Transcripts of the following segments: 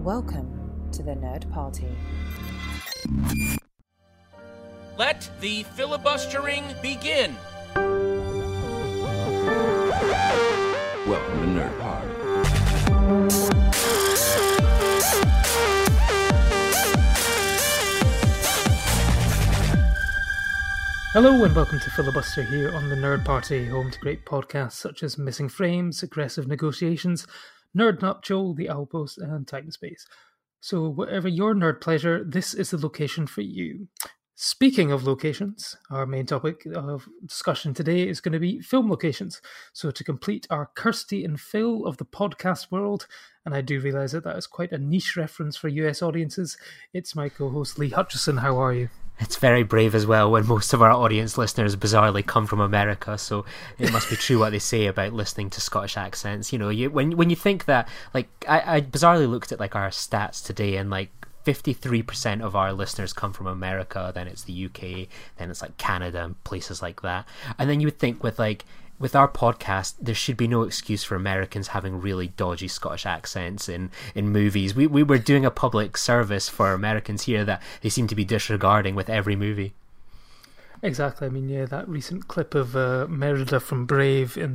Welcome to the Nerd Party. Let the filibustering begin. Welcome to Nerd Party. Hello and welcome to Filibuster here on the Nerd Party, home to great podcasts such as Missing Frames, Aggressive Negotiations, Nerd Nuptial, The Outpost, and Time and Space. So whatever your nerd pleasure, this is the location for you. Speaking of locations, our main topic of discussion today is going to be film locations. So to complete our Kirsty and Phil of the podcast world, and I do realise that is quite a niche reference for US audiences, it's my co-host Lee Hutchison. How are you? It's very brave as well when most of our audience listeners bizarrely come from America, so it must be true what they say about listening to Scottish accents. You know, when you think that, like, I bizarrely looked at like our stats today, and like 53% of our listeners come from America, then it's the UK, then it's like Canada and places like that. And then you would think with our podcast, there should be no excuse for Americans having really dodgy Scottish accents in movies. We were doing a public service for Americans here that they seem to be disregarding with every movie. Exactly. I mean, yeah, that recent clip of Merida from Brave in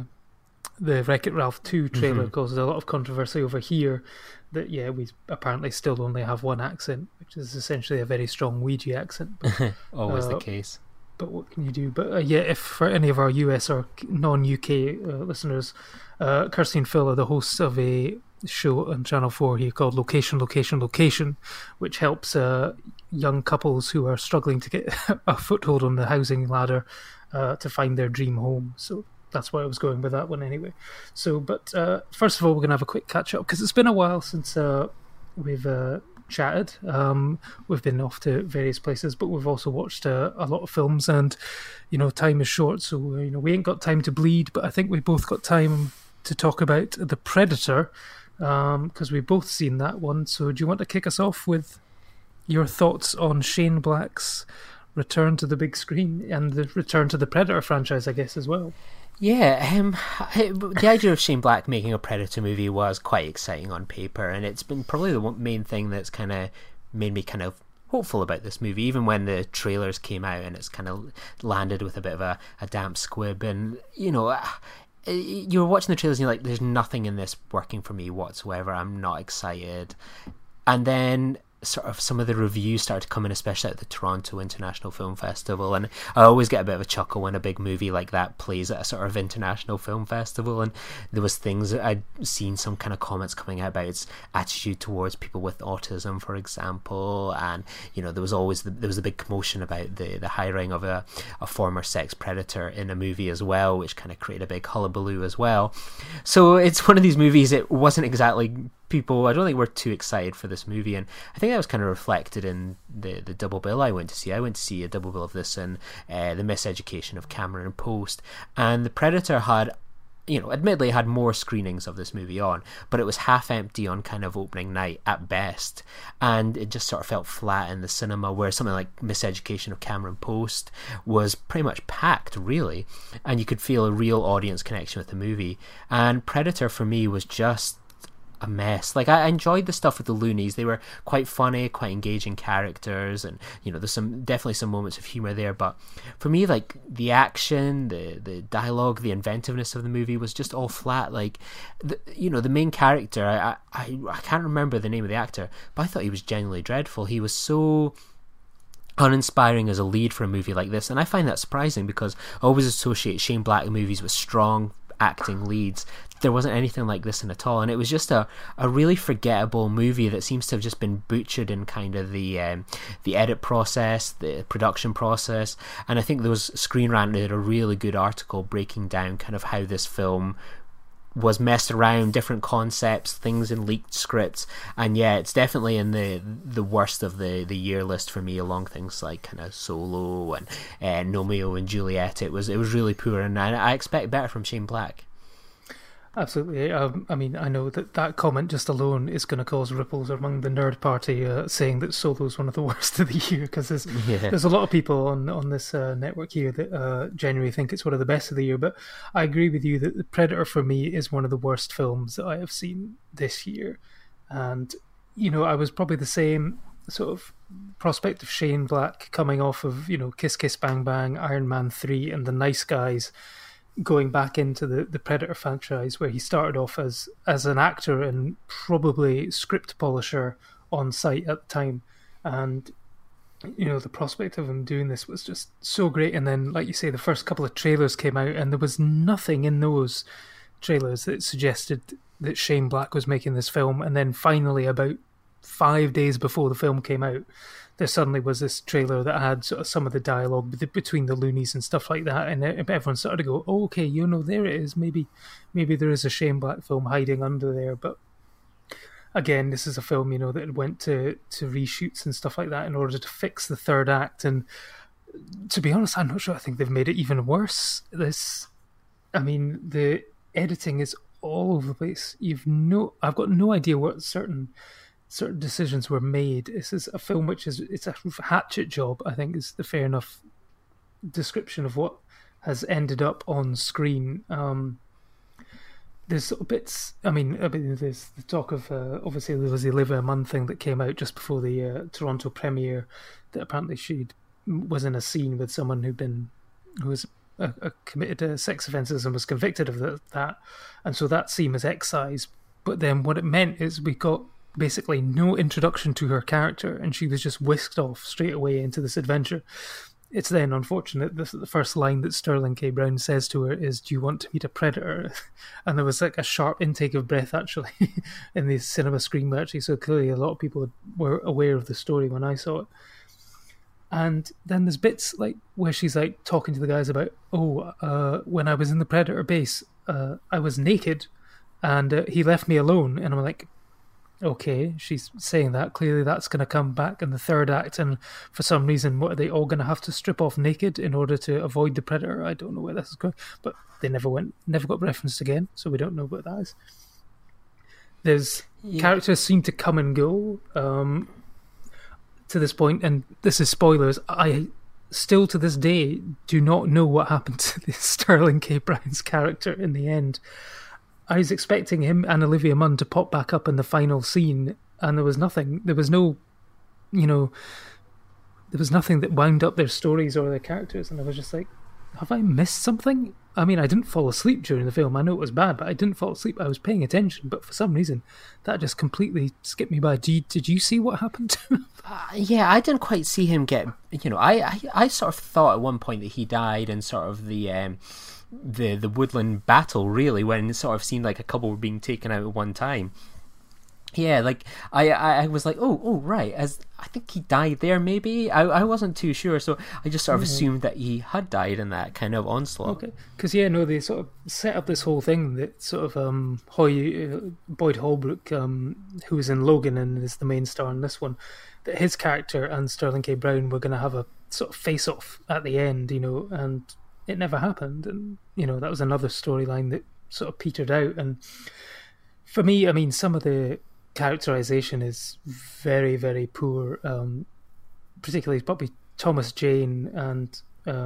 the Wreck-It Ralph 2 trailer caused a lot of controversy over here. That, yeah, we apparently still only have one accent, which is essentially a very strong Ouija accent. But, always the case. But what can you do? But yeah, if for any of our US or non-UK listeners, Kirsty and Phil are the hosts of a show on Channel 4 here called Location, Location, Location, which helps young couples who are struggling to get a foothold on the housing ladder to find their dream home. So that's why I was going with that one anyway. So, but first of all, we're going to have a quick catch-up, because it's been a while since we've chatted. We've been off to various places, but we've also watched a lot of films, and you know, time is short, so we ain't got time to bleed, but I think we both got time to talk about The Predator, because we've both seen that one. So do you want to kick us off with your thoughts on Shane Black's return to the big screen and the return to the Predator franchise, I guess, as well? Yeah, the idea of Shane Black making a Predator movie was quite exciting on paper, and it's been probably the main thing that's kind of made me kind of hopeful about this movie, even when the trailers came out and it's kind of landed with a bit of a damp squib. And, you know, you were watching the trailers and you're like, there's nothing in this working for me whatsoever, I'm not excited. And then sort of some of the reviews started to come in, especially at the Toronto International Film Festival, and I always get a bit of a chuckle when a big movie like that plays at a sort of international film festival. And there was things I'd seen, some kind of comments coming out about its attitude towards people with autism, for example, and you know, there was a big commotion about the hiring of a former sex predator in a movie as well, which kind of created a big hullabaloo as well. So it's one of these movies, it wasn't exactly people, I don't think we're too excited for this movie, and I think that was kind of reflected in the double bill I went to see. I went to see a double bill of this and The Miseducation of Cameron Post, and The Predator had, you know, admittedly had more screenings of this movie on, but it was half empty on kind of opening night at best, and it just sort of felt flat in the cinema, where something like Miseducation of Cameron Post was pretty much packed, really, and you could feel a real audience connection with the movie. And Predator for me was just a mess. Like, I enjoyed the stuff with the loonies. They were quite funny, quite engaging characters, and you know, there's definitely some moments of humor there, but for me, like, the action, the dialogue, the inventiveness of the movie was just all flat. Like, the main character, I can't remember the name of the actor, but I thought he was genuinely dreadful. He was so uninspiring as a lead for a movie like this, and I find that surprising, because I always associate Shane Black movies with strong acting leads. There wasn't anything like this in at all, and it was just a really forgettable movie that seems to have just been butchered in kind of the edit process, the production process. And I think there was Screen Rant did a really good article breaking down kind of how this film was messed around, different concepts, things in leaked scripts, and yeah, it's definitely in the worst of the year list for me, along things like kind of Solo and Romeo and Juliet. It was really poor, and I expect better from Shane Black. Absolutely. I mean, I know that comment just alone is going to cause ripples among the Nerd Party, saying that Solo is one of the worst of the year, because there's a lot of people on this network here that genuinely think it's one of the best of the year. But I agree with you that The Predator for me is one of the worst films that I have seen this year. And I was probably the same sort of prospect of Shane Black coming off of, Kiss Kiss Bang Bang, Iron Man 3 and The Nice Guys, going back into the Predator franchise, where he started off as an actor and probably script polisher on site at the time. And, the prospect of him doing this was just so great. And then, like you say, the first couple of trailers came out and there was nothing in those trailers that suggested that Shane Black was making this film. And then finally, about 5 days before the film came out, there suddenly was this trailer that had sort of some of the dialogue between the loonies and stuff like that, and everyone started to go, oh, okay, there it is. Maybe there is a Shane Black film hiding under there. But again, this is a film, that went to reshoots and stuff like that in order to fix the third act. And to be honest, I'm not sure. I think they've made it even worse. The editing is all over the place. I've got no idea what certain decisions were made. This is a film it's a hatchet job, I think, is the fair enough description of what has ended up on screen. There's sort of bits. There's the talk of obviously there was the Olivia Munn thing that came out just before the Toronto premiere, that apparently she was in a scene with someone who was committed sex offences and was convicted of that, and so that scene was excised. But then what it meant is we got basically no introduction to her character, and she was just whisked off straight away into this adventure. It's then unfortunate the first line that Sterling K. Brown says to her is, "Do you want to meet a predator?" And there was like a sharp intake of breath actually in the cinema screen, actually, so clearly a lot of people were aware of the story when I saw it. And then there's bits like where she's like talking to the guys about, when I was in the Predator base, I was naked and he left me alone. And I'm like, okay, she's saying that. Clearly that's going to come back in the third act, and for some reason, what are they all going to have to strip off naked in order to avoid the Predator? I don't know where this is going, but they never got referenced again, so we don't know what that is. There's characters seem to come and go to this point, and this is spoilers. I still to this day do not know what happened to the Sterling K. Brown's character in the end. I was expecting him and Olivia Munn to pop back up in the final scene, and there was nothing. There was no, there was nothing that wound up their stories or their characters, and I was just like, have I missed something? I mean, I didn't fall asleep during the film. I know it was bad, but I didn't fall asleep. I was paying attention, but for some reason, that just completely skipped me by. Did you see what happened to him? Yeah, I didn't quite see him get. I sort of thought at one point that he died in sort of the woodland battle, really, when it sort of seemed like a couple were being taken out at one time. Yeah, like I was like, oh right, as I think he died there. Maybe I wasn't too sure, so I just sort of assumed that he had died in that kind of onslaught. Okay, because they sort of set up this whole thing that sort of Boyd Holbrook, who was in Logan and is the main star in this one, that his character and Sterling K. Brown were going to have a sort of face off at the end, and it never happened, and that was another storyline that sort of petered out. And for me, I mean, some of the characterization is very, very poor, particularly probably Thomas Jane and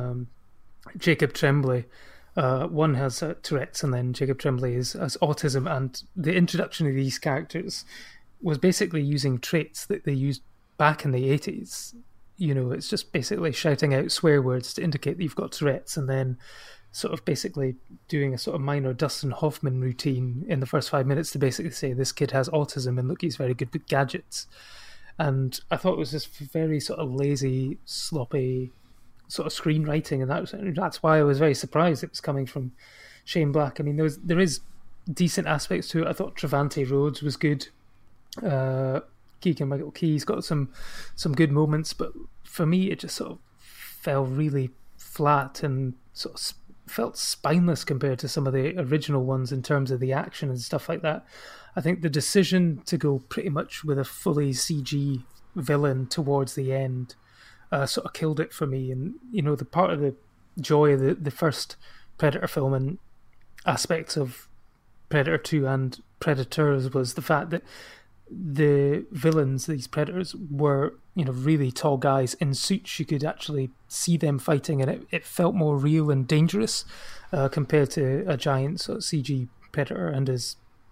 Jacob Tremblay. One has Tourette's, and then Jacob Tremblay has autism, and the introduction of these characters was basically using traits that they used back in the 80s. It's just basically shouting out swear words to indicate that you've got Tourette's, and then sort of basically doing a sort of minor Dustin Hoffman routine in the first 5 minutes to basically say this kid has autism and look, he's very good with gadgets. And I thought it was just very sort of lazy, sloppy sort of screenwriting, and that's why I was very surprised it was coming from Shane Black. I mean, there is decent aspects to it. I thought Trevante Rhodes was good. Keegan-Michael Key's got some good moments, but for me it just sort of fell really flat and sort of felt spineless compared to some of the original ones in terms of the action and stuff like that. I think the decision to go pretty much with a fully CG villain towards the end sort of killed it for me. And the part of the joy of the first Predator film and aspects of Predator 2 and Predators was the fact that the villains, these predators, were really tall guys in suits. You could actually see them fighting, and it felt more real and dangerous compared to a giant sort of CG predator and his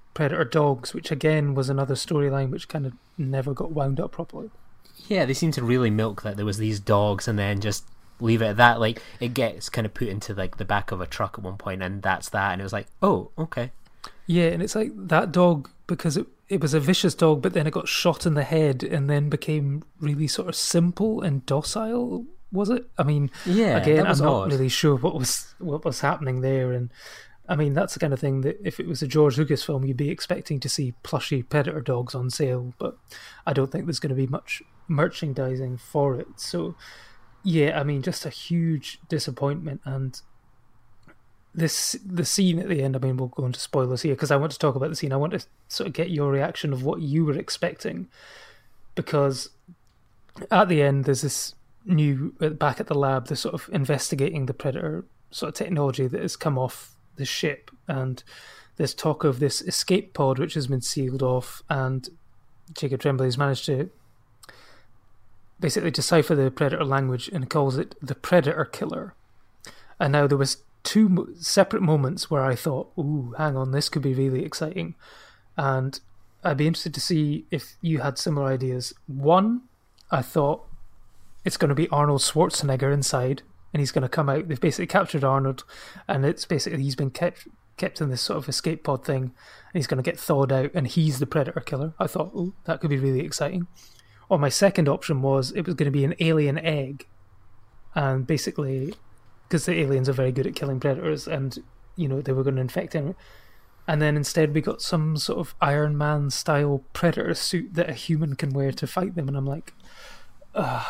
predator dogs, which again was another storyline which kind of never got wound up properly. Yeah, they seem to really milk that there was these dogs and then just leave it at that. Like, it gets kind of put into like the back of a truck at one point, and that's that. And it was like, oh, okay. Yeah, and it's like that dog, because it was a vicious dog, but then it got shot in the head and then became really sort of simple and docile, was it? I mean, yeah, again, I'm not odd. really sure what was happening there. And I mean, that's the kind of thing that if it was a George Lucas film, you'd be expecting to see plushy predator dogs on sale, but I don't think there's going to be much merchandising for it. So yeah, I mean, just a huge disappointment. And the scene at the end, I mean, we'll go into spoilers here because I want to talk about the scene. I want to sort of get your reaction of what you were expecting, because at the end there's this new, back at the lab, they're sort of investigating the predator sort of technology that has come off the ship, and there's talk of this escape pod which has been sealed off, and Jacob Tremblay has managed to basically decipher the predator language and calls it the Predator Killer. And now there was two separate moments where I thought, ooh, hang on, this could be really exciting. And I'd be interested to see if you had similar ideas. One, I thought it's going to be Arnold Schwarzenegger inside, and he's going to come out. They've basically captured Arnold, and it's basically he's been kept in this sort of escape pod thing, and he's going to get thawed out, and he's the Predator Killer. I thought, ooh, that could be really exciting. Or my second option was it was going to be an alien egg, and basically, because the aliens are very good at killing predators, and you know they were going to infect him, and then instead we got some sort of Iron Man style predator suit that a human can wear to fight them, and I'm like, yeah,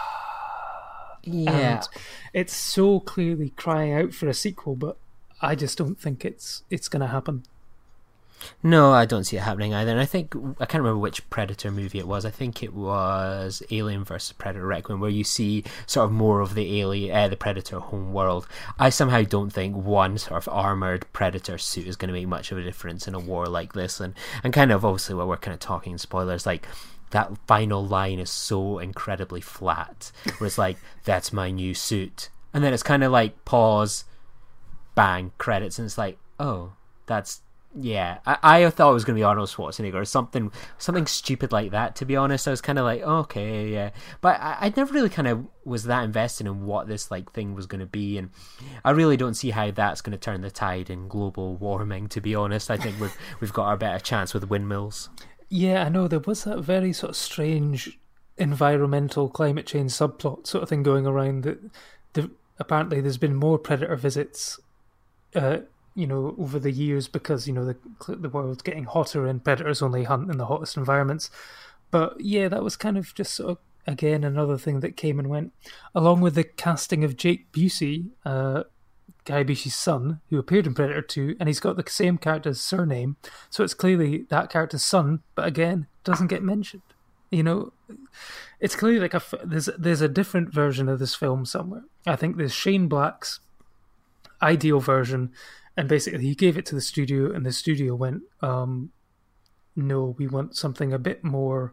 and it's so clearly crying out for a sequel, but I just don't think it's going to happen. No, I don't see it happening either. And I think, I can't remember which Predator movie it was. I think it was Alien vs. Predator Requiem, where you see sort of more of the Predator home world. I somehow don't think one sort of armoured Predator suit is going to make much of a difference in a war like this. And kind of, obviously, while we're kind of talking spoilers, like, that final line is so incredibly flat, where it's like, that's my new suit. And then it's kind of like, pause, bang, credits, and it's like, oh, that's... Yeah, I thought it was going to be Arnold Schwarzenegger or something stupid like that, to be honest. I was kind of like, oh, okay, yeah. But I never really kind of was that invested in what this like thing was going to be, and I really don't see how that's going to turn the tide in global warming, to be honest. I think we've got our better chance with windmills. Yeah, I know, there was that very sort of strange environmental climate change subplot sort of thing going around, that apparently there's been more predator visits over the years, because the world's getting hotter and predators only hunt in the hottest environments. But yeah, that was kind of just sort of, again, another thing that came and went, along with the casting of Jake Busey, Guy Busey's son, who appeared in Predator 2, and he's got the same character's surname, so it's clearly that character's son, but again, doesn't get mentioned. It's clearly like there's a different version of this film somewhere. I think there's Shane Black's ideal version, and basically he gave it to the studio, and the studio went, no, we want something a bit more,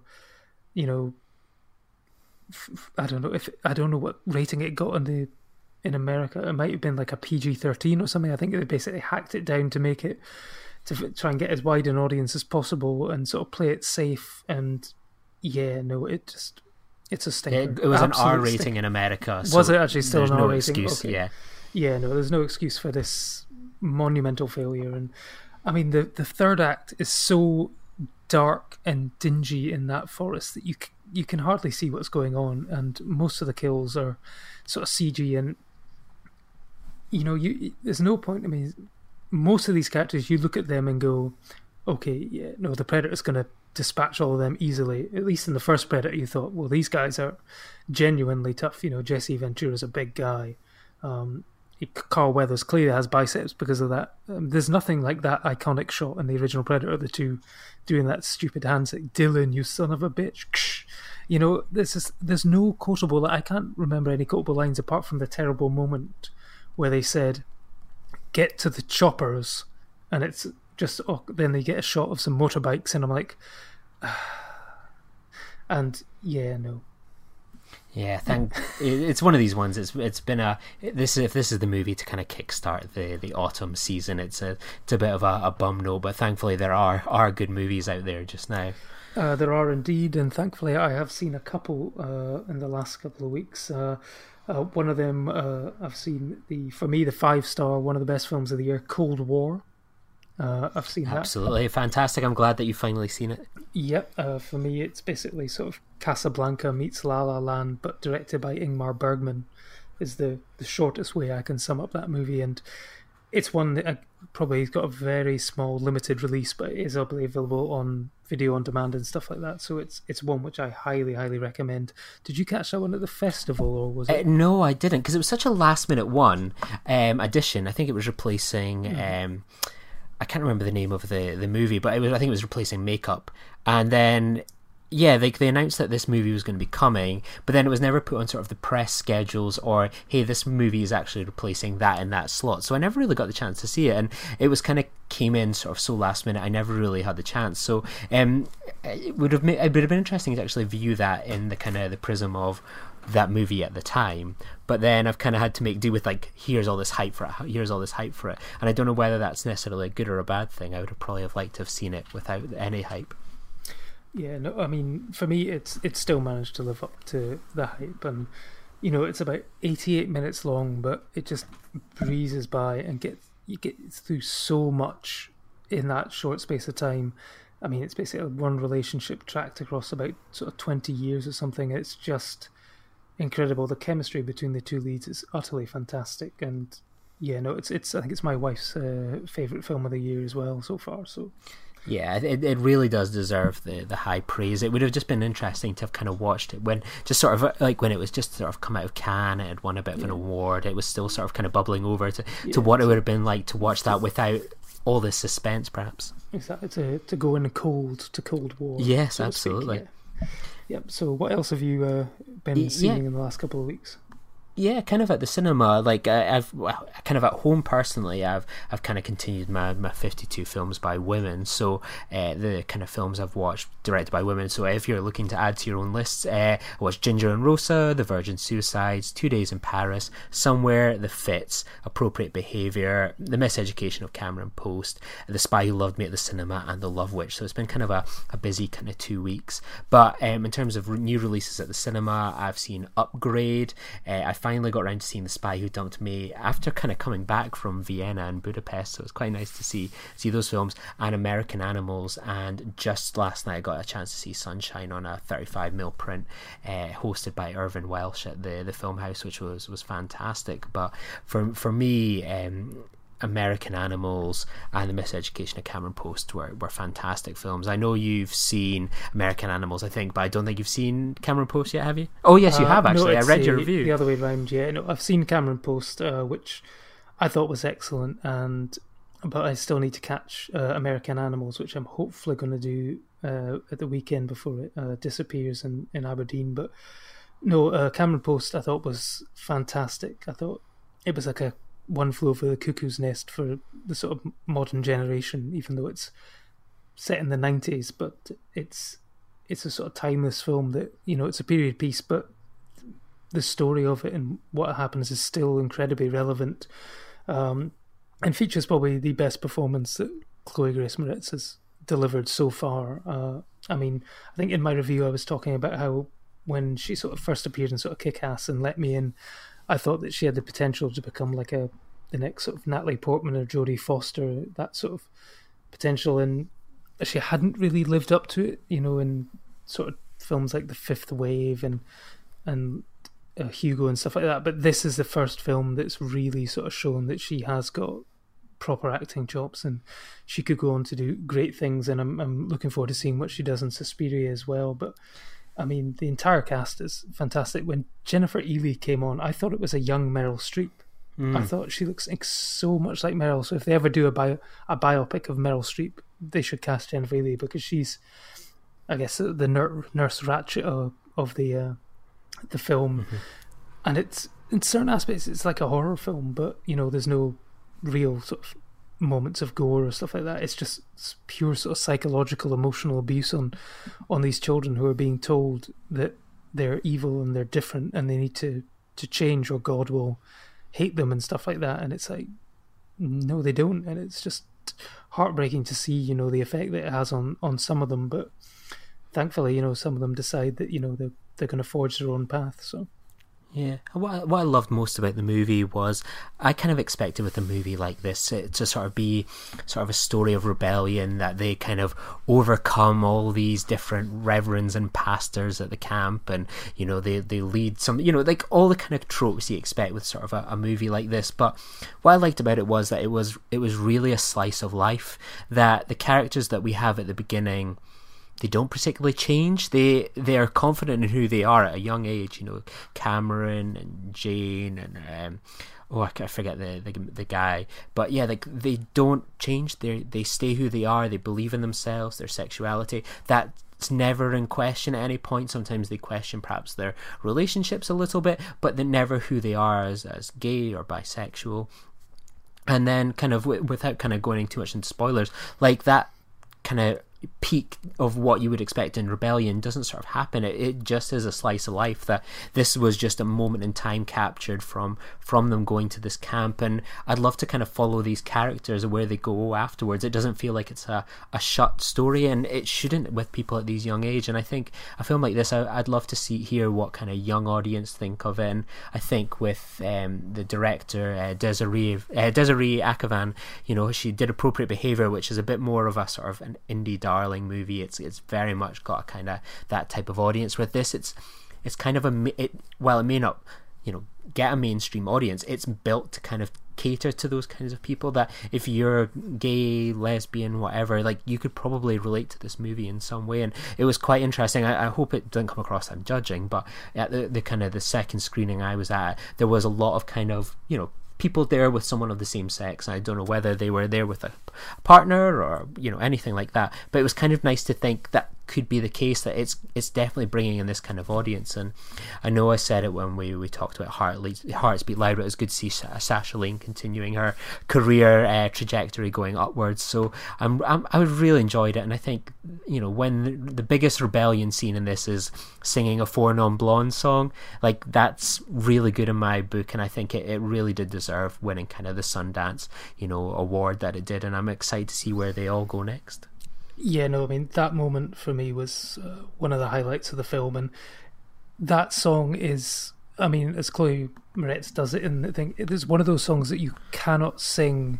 I don't know what rating it got in America. It might have been like a PG-13 or something. I think they basically hacked it down to make it, to try and get as wide an audience as possible and sort of play it safe. And yeah, no, it's a stinker. It was an Absolute R rating stinker. in America. So was it actually still an R rating? Excuse, okay. yeah. Yeah, no, there's no excuse for this monumental failure. And I mean, the third act is so dark and dingy in that forest that you can hardly see what's going on, and most of the kills are sort of CG, and there's no point. I mean, most of these characters, you look at them and go, okay, yeah, no, the Predator's going to dispatch all of them easily. At least in the first Predator, you thought, well, these guys are genuinely tough. Jesse Ventura's a big guy. Carl Weathers clearly has biceps because of that. There's nothing like that iconic shot in the original Predator, the two doing that stupid handshake. Dylan, you son of a bitch. There's no quotable. I can't remember any quotable lines apart from the terrible moment where they said, "Get to the choppers," and it's just then they get a shot of some motorbikes, and I'm like, and yeah, no. Yeah, it's one of these ones. It's been if this is the movie to kind of kickstart the autumn season. It's a bit of a bum note, but thankfully there are good movies out there just now. There are indeed, and thankfully I have seen a couple in the last couple of weeks. One of them I've seen for me the 5-star, one of the best films of the year, Cold War. I've seen that. Absolutely fantastic. I'm glad that you've finally seen it. Yep. For me, it's basically sort of Casablanca meets La La Land, but directed by Ingmar Bergman, is the shortest way I can sum up that movie. And it's one that probably got a very small, limited release, but it is available on video on demand and stuff like that. So it's one which I highly, highly recommend. Did you catch that one at the festival, or was it? No, I didn't, because it was such a last-minute addition. I think it was replacing. I can't remember the name of the movie, but I think it was replacing Makeup. And then, yeah, they announced that this movie was going to be coming, but then it was never put on sort of the press schedules, or, hey, this movie is actually replacing that in that slot. So I never really got the chance to see it, and it was kind of came in sort of so last minute, I never really had the chance. So it would have been interesting to actually view that in the kind of the prism of that movie at the time, but then I've kind of had to make do with here's all this hype for it, and I don't know whether that's necessarily a good or a bad thing. I would have probably have liked to have seen it without any hype. Yeah, no, I mean, for me it's still managed to live up to the hype, and it's about 88 minutes long, but it just breezes by, and you get through so much in that short space of time. I mean, it's basically one relationship tracked across about sort of 20 years or something. It's just incredible. The chemistry between the two leads is utterly fantastic, and yeah, no, it's I think it's my wife's favourite film of the year as well so far. So yeah, it really does deserve the high praise. It would have just been interesting to have kind of watched it when just sort of when it was just sort of come out of Cannes, it had won a bit of an award. It was still sort of kind of bubbling over to what it would have been like to watch that without all this suspense, perhaps. Exactly, to go in Cold War. Yes, so absolutely. Yep. So what else have you been seeing in the last couple of weeks? Yeah, kind of at the cinema. I've kind of at home personally. I've kind of continued my 52 films by women. So the kind of films I've watched directed by women. So if you're looking to add to your own lists, I watched Ginger and Rosa, The Virgin Suicides, 2 Days in Paris, Somewhere, The Fits, Appropriate Behaviour, The Miseducation of Cameron Post, The Spy Who Loved Me at the Cinema, and The Love Witch. So it's been kind of a busy kind of 2 weeks. But in terms of new releases at the cinema, I've seen Upgrade. I finally got around to seeing The Spy Who Dumped Me after kind of coming back from Vienna and Budapest, so it was quite nice to see those films, and American Animals. And just last night I got a chance to see Sunshine on a 35mm print, hosted by Irvin Welsh at the Film House, which was fantastic. But for me, American Animals and The Miseducation of Cameron Post were fantastic films. I know you've seen American Animals, I think, but I don't think you've seen Cameron Post yet, have you? Oh yes, you have actually. No, I read your review. The other way around, yeah. No, I've seen Cameron Post, which I thought was excellent, but I still need to catch American Animals, which I'm hopefully going to do at the weekend before it disappears in Aberdeen. But no, Cameron Post I thought was fantastic. I thought it was like a One Flew Over the Cuckoo's Nest for the sort of modern generation, even though it's set in the 90s, but it's a sort of timeless film that, it's a period piece, but the story of it and what happens is still incredibly relevant, and features probably the best performance that Chloe Grace Moretz has delivered so far. I mean, I think in my review I was talking about how when she sort of first appeared in sort of Kick-Ass and Let Me In, I thought that she had the potential to become like the next sort of Natalie Portman or Jodie Foster, that sort of potential, and she hadn't really lived up to it, in sort of films like The Fifth Wave and Hugo and stuff like that. But this is the first film that's really sort of shown that she has got proper acting chops, and she could go on to do great things, and I'm looking forward to seeing what she does in Suspiria as well. But I mean, the entire cast is fantastic. When Jennifer Ehle came on, I thought it was a young Meryl Streep. I thought she looks so much like Meryl. So if they ever do a biopic of Meryl Streep, they should cast Jennifer Ehle, because she's, I guess, the Nurse Ratched of the film. Mm-hmm. And it's, in certain aspects, it's like a horror film, but there's no real sort of moments of gore or stuff like that. It's just pure sort of psychological, emotional abuse on these children who are being told that they're evil and they're different and they need to change, or God will hate them and stuff like that. And it's like, no, they don't. And it's just heartbreaking to see, you know, the effect that it has on some of them. But thankfully, you know, some of them decide that, you know, they're going to forge their own path. So. Yeah, what I loved most about the movie was I kind of expected with a movie like this to sort of be sort of a story of rebellion, that they kind of overcome all these different reverends and pastors at the camp, and, you know, they lead some, you know, like all the kind of tropes you expect with sort of a movie like this. But what I liked about it was that it was really a slice of life, that the characters that we have at the beginning, they don't particularly change. They are confident in who they are at a young age. You know, Cameron and Jane and I forget the guy, but yeah, they don't change. They stay who they are. They believe in themselves, their sexuality. That's never in question at any point. Sometimes they question perhaps their relationships a little bit, but they're never who they are as gay or bisexual. And then, kind of without kind of going too much into spoilers, like that kind of peak of what you would expect in Rebellion doesn't sort of happen. It just is a slice of life, that this was just a moment in time captured from them going to this camp. And I'd love to kind of follow these characters and where they go afterwards. It doesn't feel like it's a shut story, and it shouldn't with people at these young age. And I think a film like this, I'd love to hear what kind of young audience think of it. And I think with the director Desiree Akavan, you know, she did Appropriate Behavior, which is a bit more of a sort of an indie darling movie. It's very much got a kind of that type of audience. With this, it's kind of while it may not, you know, get a mainstream audience, it's built to kind of cater to those kinds of people, that if you're gay, lesbian, whatever, like, you could probably relate to this movie in some way. And it was quite interesting. I hope it doesn't come across I'm judging, but at the kind of the second screening I was at, there was a lot of kind of, you know, people there with someone of the same sex. I don't know whether they were there with a partner or, you know, anything like that, but it was kind of nice to think that could be the case, that it's definitely bringing in this kind of audience. And I know I said it when we talked about Hearts Beat Loud, but it was good to see Sasha Lane continuing her career trajectory going upwards. So I really enjoyed it. And I think, you know, when the biggest rebellion scene in this is singing a Four Non Blondes song, like, that's really good in my book. And I think it really did deserve winning kind of the Sundance, you know, award that it did. And I'm excited to see where they all go next. Yeah, no, I mean, that moment for me was one of the highlights of the film. And that song is, I mean, as Chloe Moretz does it in the thing, it is one of those songs that you cannot sing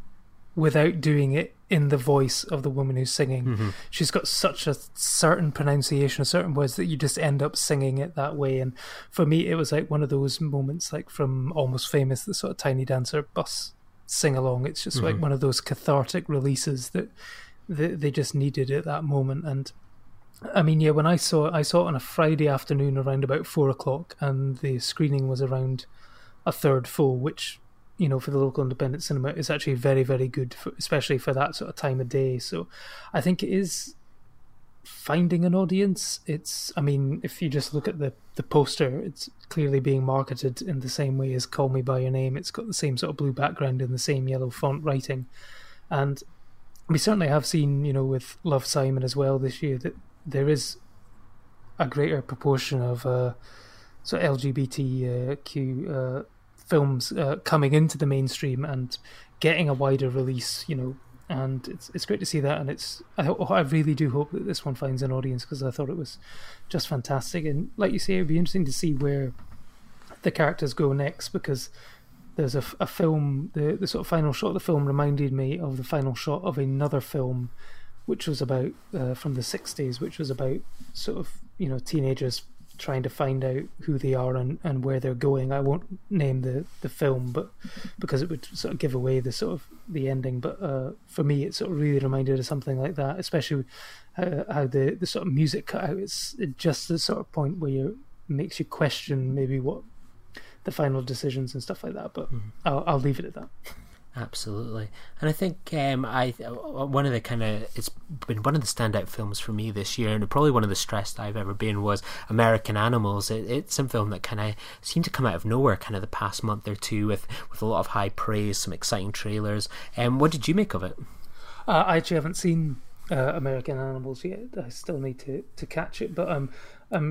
without doing it in the voice of the woman who's singing. Mm-hmm. She's got such a certain pronunciation of certain words that you just end up singing it that way. And for me, it was like one of those moments, like from Almost Famous, the sort of Tiny Dancer bus sing along. It's just like one of those cathartic releases that they just needed at that moment. And I mean, yeah, when I saw it on a Friday afternoon around about 4:00, and the screening was around a third full, which, you know, for the local independent cinema is actually very, very good, especially for that sort of time of day. So I think it is finding an audience. It's, I mean, if you just look at the poster, it's clearly being marketed in the same way as Call Me By Your Name. It's got the same sort of blue background and the same yellow font writing. And we certainly have seen, you know, with Love, Simon as well this year, that there is a greater proportion of sort of LGBTQ films coming into the mainstream and getting a wider release, you know, and it's great to see that. And I really do hope that this one finds an audience, because I thought it was just fantastic. And like you say, it'd be interesting to see where the characters go next, because there's a film, the sort of final shot of the film reminded me of the final shot of another film, which was about, from the 60s, which was about sort of, you know, teenagers trying to find out who they are and where they're going. I won't name the film, but because it would sort of give away the sort of the ending. But for me, it sort of really reminded of something like that, especially how the sort of music cut out. It's just the sort of point where it makes you question maybe what the final decisions and stuff like that, but I'll leave it at that. Absolutely. And I think one of the kind of, it's been one of the standout films for me this year, and probably one of the stressed I've ever been, was American Animals. It's a film that kind of seemed to come out of nowhere kind of the past month or two, with a lot of high praise, some exciting trailers. What did you make of it? I actually haven't seen American Animals yet. I still need to catch it, but I'm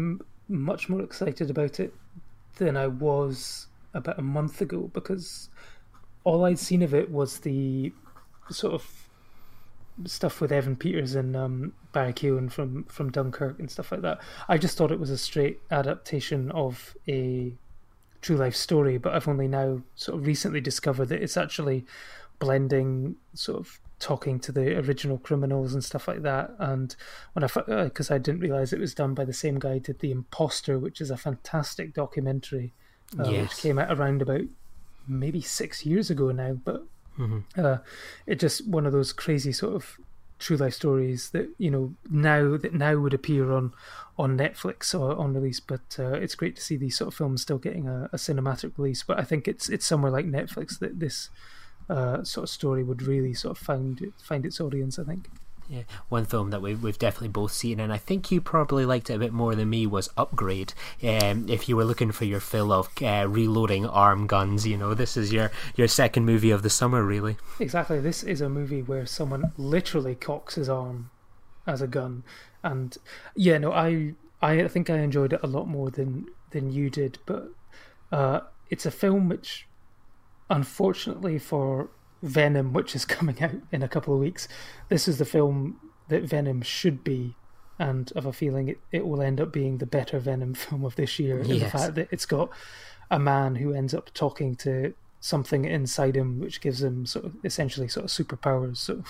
much more excited about it than I was about a month ago, because all I'd seen of it was the sort of stuff with Evan Peters and Barry Keoghan from Dunkirk and stuff like that. I just thought it was a straight adaptation of a true life story, but I've only now sort of recently discovered that it's actually blending sort of talking to the original criminals and stuff like that. And when because I didn't realize it was done by the same guy who did The Imposter, which is a fantastic documentary, which came out around about maybe 6 years ago now, but it just one of those crazy sort of true life stories that now would appear on Netflix or on release. But it's great to see these sort of films still getting a cinematic release. But I think it's somewhere like Netflix that this sort of story would really sort of find its audience, I think. Yeah, one film that we've definitely both seen, and I think you probably liked it a bit more than me, was Upgrade. If you were looking for your fill of reloading arm guns, this is your second movie of the summer, really. Exactly. This is a movie where someone literally cocks his arm as a gun, and I think I enjoyed it a lot more than you did. But it's a film which, unfortunately for Venom, which is coming out in a couple of weeks, this is the film that Venom should be, and I have a feeling it will end up being the better Venom film of this year. Yes. The fact that it's got a man who ends up talking to something inside him which gives him essentially superpowers. So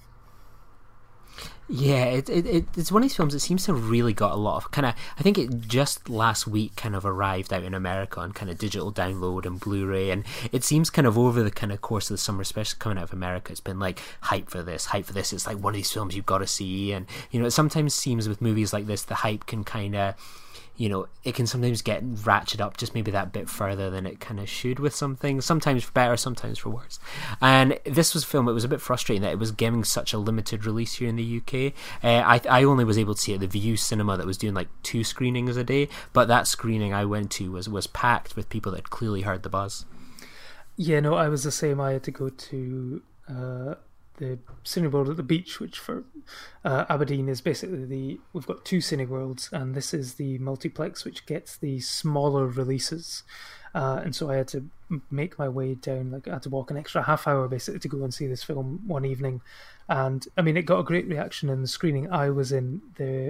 yeah, it's one of these films that seems to have really got a lot of I think it just last week kind of arrived out in America on kind of digital download and Blu-ray, and it seems kind of over the kind of course of the summer, especially coming out of America, it's been like hype for this. It's like one of these films you've got to see. And it sometimes seems with movies like this, the hype can kind of, it can sometimes get ratcheted up just maybe that bit further than it kind of should with something, sometimes for better, sometimes for worse. And this was a film, it was a bit frustrating that it was giving such a limited release here in the UK. I only was able to see it at the View Cinema that was doing like 2 screenings a day, but that screening I went to was packed with people that clearly heard the buzz. Yeah, no, I was the same. I had to go to the Cineworld at the beach, which for Aberdeen is basically we've got 2 Cineworlds, and this is the multiplex which gets the smaller releases, and so I had to make my way down. I had to walk an extra half hour basically to go and see this film one evening, and I mean it got a great reaction in the screening I was in.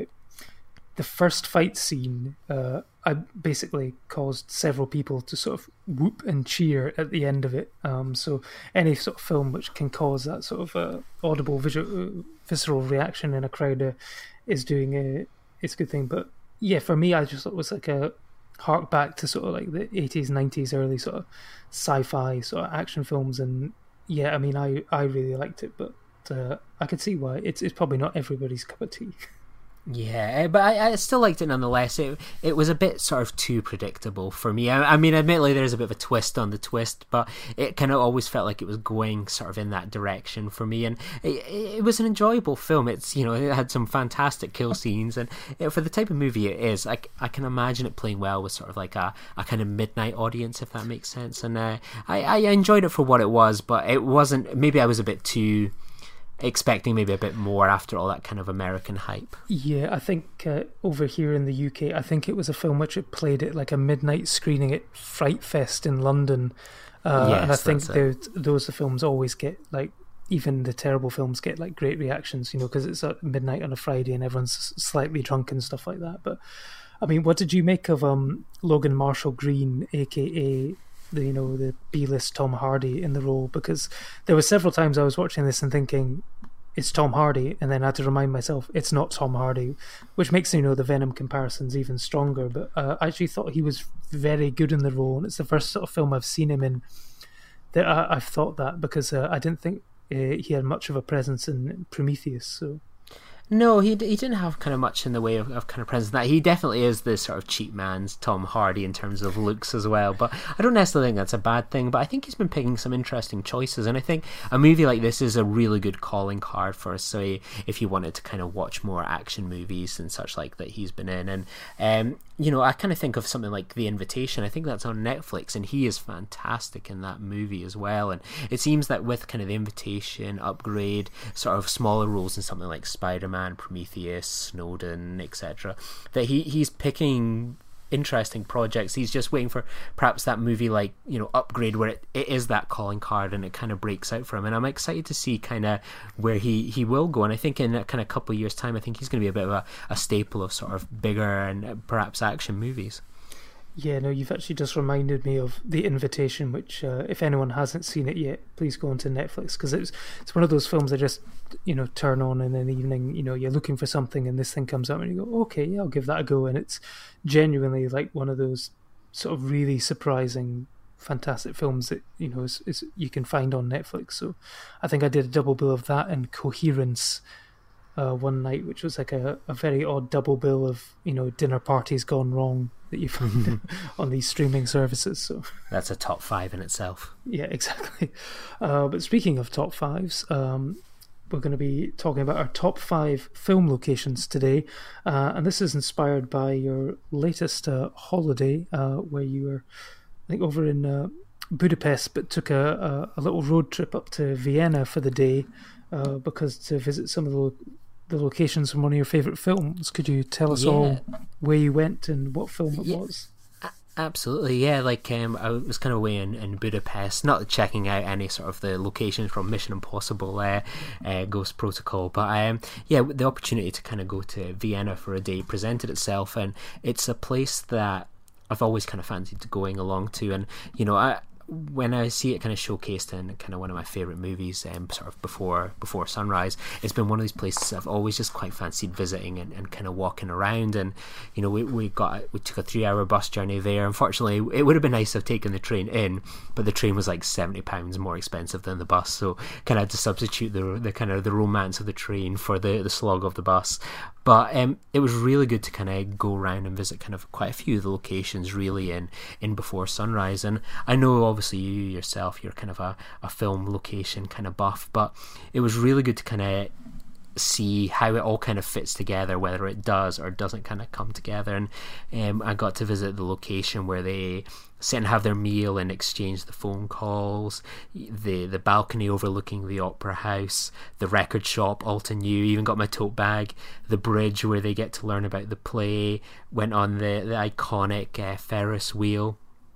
The first fight scene, I basically caused several people to sort of whoop and cheer at the end of it. So any sort of film which can cause that sort of audible, visceral reaction in a crowd is doing it's a good thing. But yeah, for me, I just thought it was like a hark back to sort of like the 80s, 90s, early sort of sci-fi sort of action films. And yeah, I mean, I really liked it, but I could see why it's probably not everybody's cup of tea. Yeah, but I still liked it nonetheless. It was a bit sort of too predictable for me. I mean, admittedly, there's a bit of a twist on the twist, but it kind of always felt like it was going sort of in that direction for me. And it was an enjoyable film. It's it had some fantastic kill scenes, and for the type of movie it is, I can imagine it playing well with sort of like a kind of midnight audience, if that makes sense. And I enjoyed it for what it was, but it wasn't. Maybe I was a bit too expecting maybe a bit more after all that kind of American hype. Yeah, I think over here in the UK, I think it was a film which it played at like a midnight screening at Fright Fest in London. Yes, and I think those films always get like, even the terrible films get like great reactions, because it's at midnight on a Friday and everyone's slightly drunk and stuff like that. But I mean, what did you make of Logan Marshall Green, aka the B-list Tom Hardy in the role? Because there were several times I was watching this and thinking it's Tom Hardy, and then I had to remind myself it's not Tom Hardy, which makes the Venom comparisons even stronger. But I actually thought he was very good in the role, and it's the first sort of film I've seen him in that I've thought that, because I didn't think he had much of a presence in Prometheus. So no, he didn't have kind of much in the way of kind of presence. That he definitely is the sort of cheap man's Tom Hardy in terms of looks as well. But I don't necessarily think that's a bad thing. But I think he's been picking some interesting choices, and I think a movie like this is a really good calling card for us. So if you wanted to kind of watch more action movies and such like that he's been in, and I kind of think of something like The Invitation. I think that's on Netflix, and he is fantastic in that movie as well. And it seems that with kind of The Invitation, Upgrade, sort of smaller roles in something like Spider-Man Man, Prometheus, Snowden, etc. That he's picking interesting projects. He's just waiting for perhaps that movie like, you know, Upgrade, where it is that calling card and it kind of breaks out for him. And I'm excited to see kind of where he will go. And I think in a kind of couple of years' time, I think he's going to be a bit of a staple of sort of bigger and perhaps action movies. Yeah, no, you've actually just reminded me of The Invitation, which, if anyone hasn't seen it yet, please go onto Netflix, because it's one of those films that just, you know, turn on in an evening, you know, you're looking for something and this thing comes up and you go, okay, yeah, I'll give that a go. And it's genuinely like one of those sort of really surprising, fantastic films that, you know, is you can find on Netflix. So I think I did a double bill of that and Coherence one night, which was like a very odd double bill of, you know, dinner parties gone wrong that you find on these streaming services. So that's a top 5 in itself. Yeah, exactly. But speaking of top 5s, we're going to be talking about our top 5 film locations today, and this is inspired by your latest holiday, where you were, I think, over in Budapest, but took a little road trip up to Vienna for the day, because to visit some of the locations from one of your favourite films. Could you tell us all where you went and what film it was? Absolutely, yeah. Like I was kind of away in Budapest, not checking out any sort of the locations from Mission Impossible, Ghost Protocol, but the opportunity to kind of go to Vienna for a day presented itself, and it's a place that I've always kind of fancied going along to, and you know, when I see it kind of showcased in kind of one of my favourite movies, sort of before Sunrise, it's been one of these places I've always just quite fancied visiting and kind of walking around. And you know, we took a 3-hour bus journey there. Unfortunately, it would have been nice to have taken the train in, but the train was like £70 more expensive than the bus, so kind of had to substitute the kind of the romance of the train for the slog of the bus. But it was really good to kind of go around and visit kind of quite a few of the locations really in Before Sunrise. And I know obviously you yourself, you're kind of a film location kind of buff, but it was really good to kind of see how it all kind of fits together, whether it does or doesn't kind of come together. And I got to visit the location where they sit and have their meal and exchange the phone calls, the balcony overlooking the opera house, the record shop, Alton New, even got my tote bag, the bridge where they get to learn about the play, went on the iconic Ferris wheel,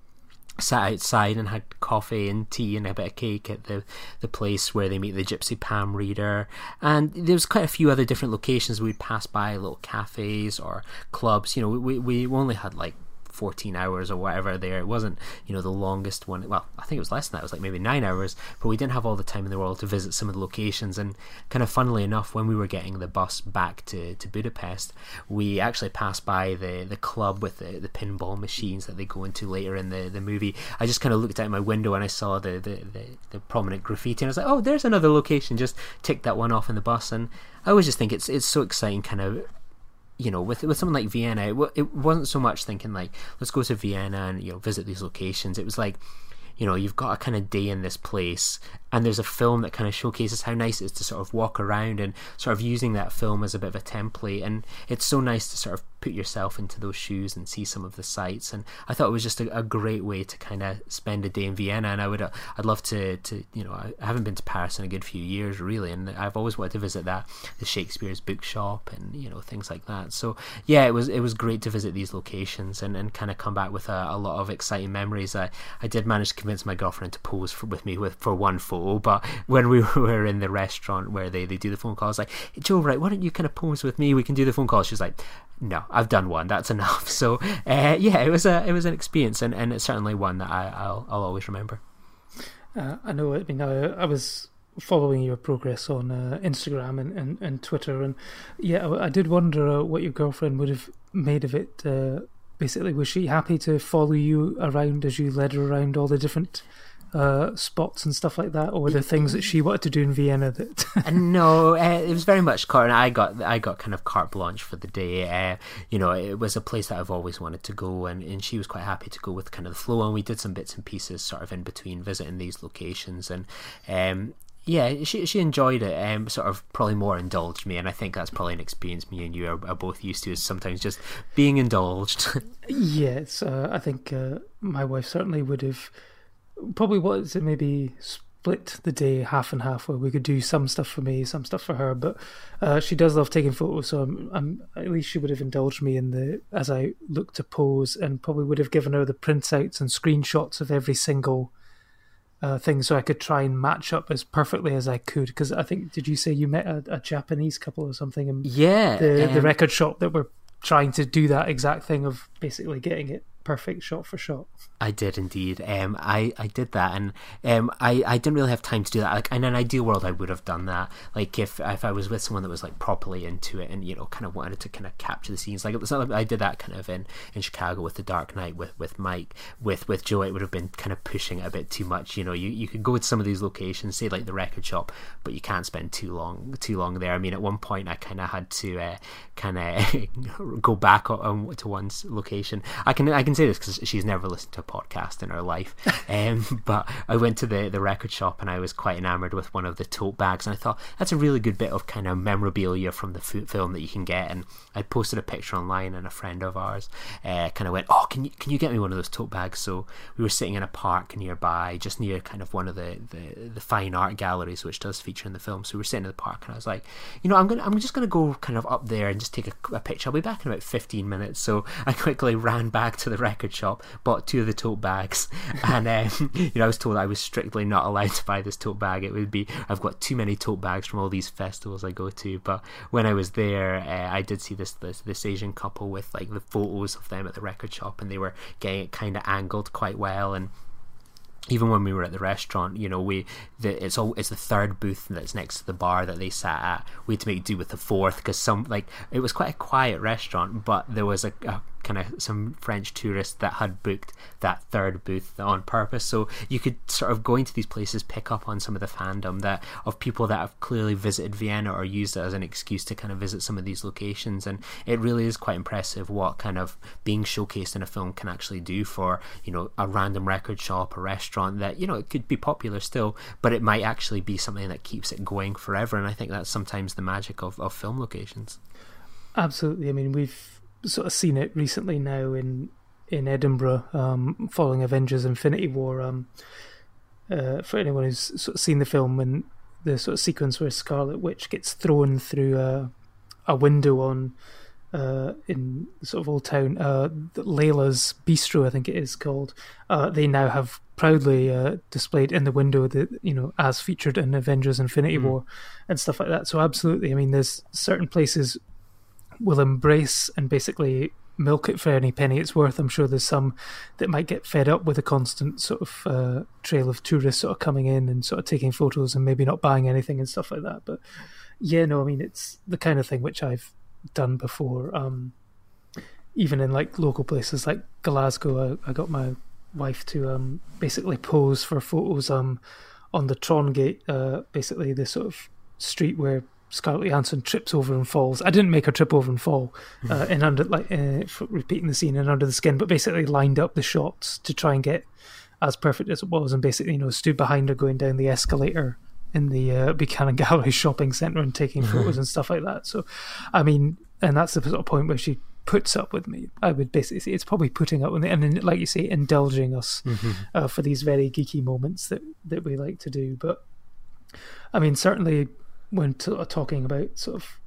sat outside and had coffee and tea and a bit of cake at the place where they meet the Gypsy Palm reader. And there was quite a few other different locations we'd pass by, little cafes or clubs. You know, we only had like 14 hours or whatever there. It wasn't, you know, the longest one. Well, I think it was less than that. It was like maybe 9 hours, but we didn't have all the time in the world to visit some of the locations. And kind of funnily enough, when we were getting the bus back to Budapest, we actually passed by the club with the pinball machines that they go into later in the movie. I just kind of looked out my window and I saw the prominent graffiti, and I was like, oh, there's another location. Just tick that one off in the bus. And I always just think it's so exciting, kind of, you know, with something like Vienna, it wasn't so much thinking like, let's go to Vienna and, you know, visit these locations. It was like, you know, you've got a kind of day in this place, and there's a film that kind of showcases how nice it is to sort of walk around and sort of using that film as a bit of a template. And it's so nice to sort of put yourself into those shoes and see some of the sights. And I thought it was just a great way to kind of spend a day in Vienna. And I'd love to, you know, I haven't been to Paris in a good few years really, and I've always wanted to visit the Shakespeare's bookshop and, you know, things like that. So yeah, it was great to visit these locations and kind of come back with a lot of exciting memories. I did manage to convince my girlfriend to pose with me for one photo, but when we were in the restaurant where they do the phone calls, like, Joe, right, why don't you kind of pose with me, we can do the phone call. She's like, no, I've done one, that's enough. So yeah, it was an experience, and it's certainly one that I'll always remember. I know, I mean, I was following your progress on Instagram and Twitter, and yeah, I did wonder what your girlfriend would have made of it. Basically, was she happy to follow you around as you led her around all the different spots and stuff like that, or were there things that she wanted to do in Vienna that? No, it was very much carte. I got kind of carte blanche for the day. You know, it was a place that I've always wanted to go, and she was quite happy to go with kind of the flow. And we did some bits and pieces sort of in between visiting these locations, and yeah, she enjoyed it. Sort of probably more indulged me, and I think that's probably an experience me and you are both used to, is sometimes just being indulged. Yes, I think my wife certainly would have probably wanted to maybe split the day half and half, where we could do some stuff for me, some stuff for her. But she does love taking photos, so I'm at least she would have indulged me as I look to pose, and probably would have given her the printouts and screenshots of every single thing, so I could try and match up as perfectly as I could. Because I think, did you say you met a Japanese couple or something? And the record shop that were trying to do that exact thing of basically getting it perfect shot for shot. I did indeed. I did that, and I didn't really have time to do that. Like, in an ideal world, I would have done that. Like, if I was with someone that was like properly into it and, you know, kind of wanted to kind of capture the scenes. Like, it was not like I did that kind of in Chicago with The Dark Knight with Mike. With Joe, it would have been kind of pushing it a bit too much. You know, you could go to some of these locations, say like the record shop, but you can't spend too long there. I mean, at one point, I kind of had to kind of go back to one location. I can say this because she's never listened to a podcast in her life, but I went to the record shop and I was quite enamored with one of the tote bags, and I thought that's a really good bit of kind of memorabilia from the film that you can get. And I posted a picture online, and a friend of ours kind of went, "Oh, can you get me one of those tote bags?" So we were sitting in a park nearby, just near kind of one of the fine art galleries which does feature in the film. So we were sitting in the park, and I was like, you know, I'm just gonna go kind of up there and just take a picture. I'll be back in about 15 minutes. So I quickly ran back to the record shop, bought 2 of the tote bags, and you know, I was told I was strictly not allowed to buy this tote bag. It would be, I've got too many tote bags from all these festivals I go to. But when I was there, I did see this Asian couple with like the photos of them at the record shop, and they were getting it kind of angled quite well. And even when we were at the restaurant, you know, it's the third booth that's next to the bar that they sat at. We had to make do with the fourth, because it was quite a quiet restaurant, but there was a kind of some French tourists that had booked that third booth on purpose. So you could sort of go into these places, pick up on some of the fandom of people that have clearly visited Vienna or used it as an excuse to kind of visit some of these locations. And it really is quite impressive what kind of being showcased in a film can actually do for, you know, a random record shop, a restaurant that, you know, it could be popular still, but it might actually be something that keeps it going forever. And I think that's sometimes the magic of film locations. Absolutely. I mean, we've sort of seen it recently now in Edinburgh, following Avengers Infinity War. For anyone who's sort of seen the film, and the sort of sequence where Scarlet Witch gets thrown through a window on in sort of Old Town, Layla's Bistro, I think it is called, they now have proudly displayed in the window that, you know, as featured in Avengers Infinity War and stuff like that. So absolutely, I mean, there's certain places will embrace and basically milk it for any penny it's worth. I'm sure there's some that might get fed up with a constant sort of trail of tourists sort of coming in and sort of taking photos and maybe not buying anything and stuff like that. But yeah, no, I mean, it's the kind of thing which I've done before. Even in like local places like Glasgow, I got my wife to basically pose for photos on the Trongate, basically the sort of street where Scarlett Johansson trips over and falls. I didn't make her trip over and fall, and under for repeating the scene and Under the Skin, but basically lined up the shots to try and get as perfect as it was, and basically, you know, stood behind her going down the escalator in the Buchanan Gallery shopping centre and taking photos and stuff like that. So, I mean, and that's the sort of point where she puts up with me. I would basically say it's probably putting up with me, and then, like you say, indulging us for these very geeky moments that we like to do. But I mean, certainly, when talking about sort of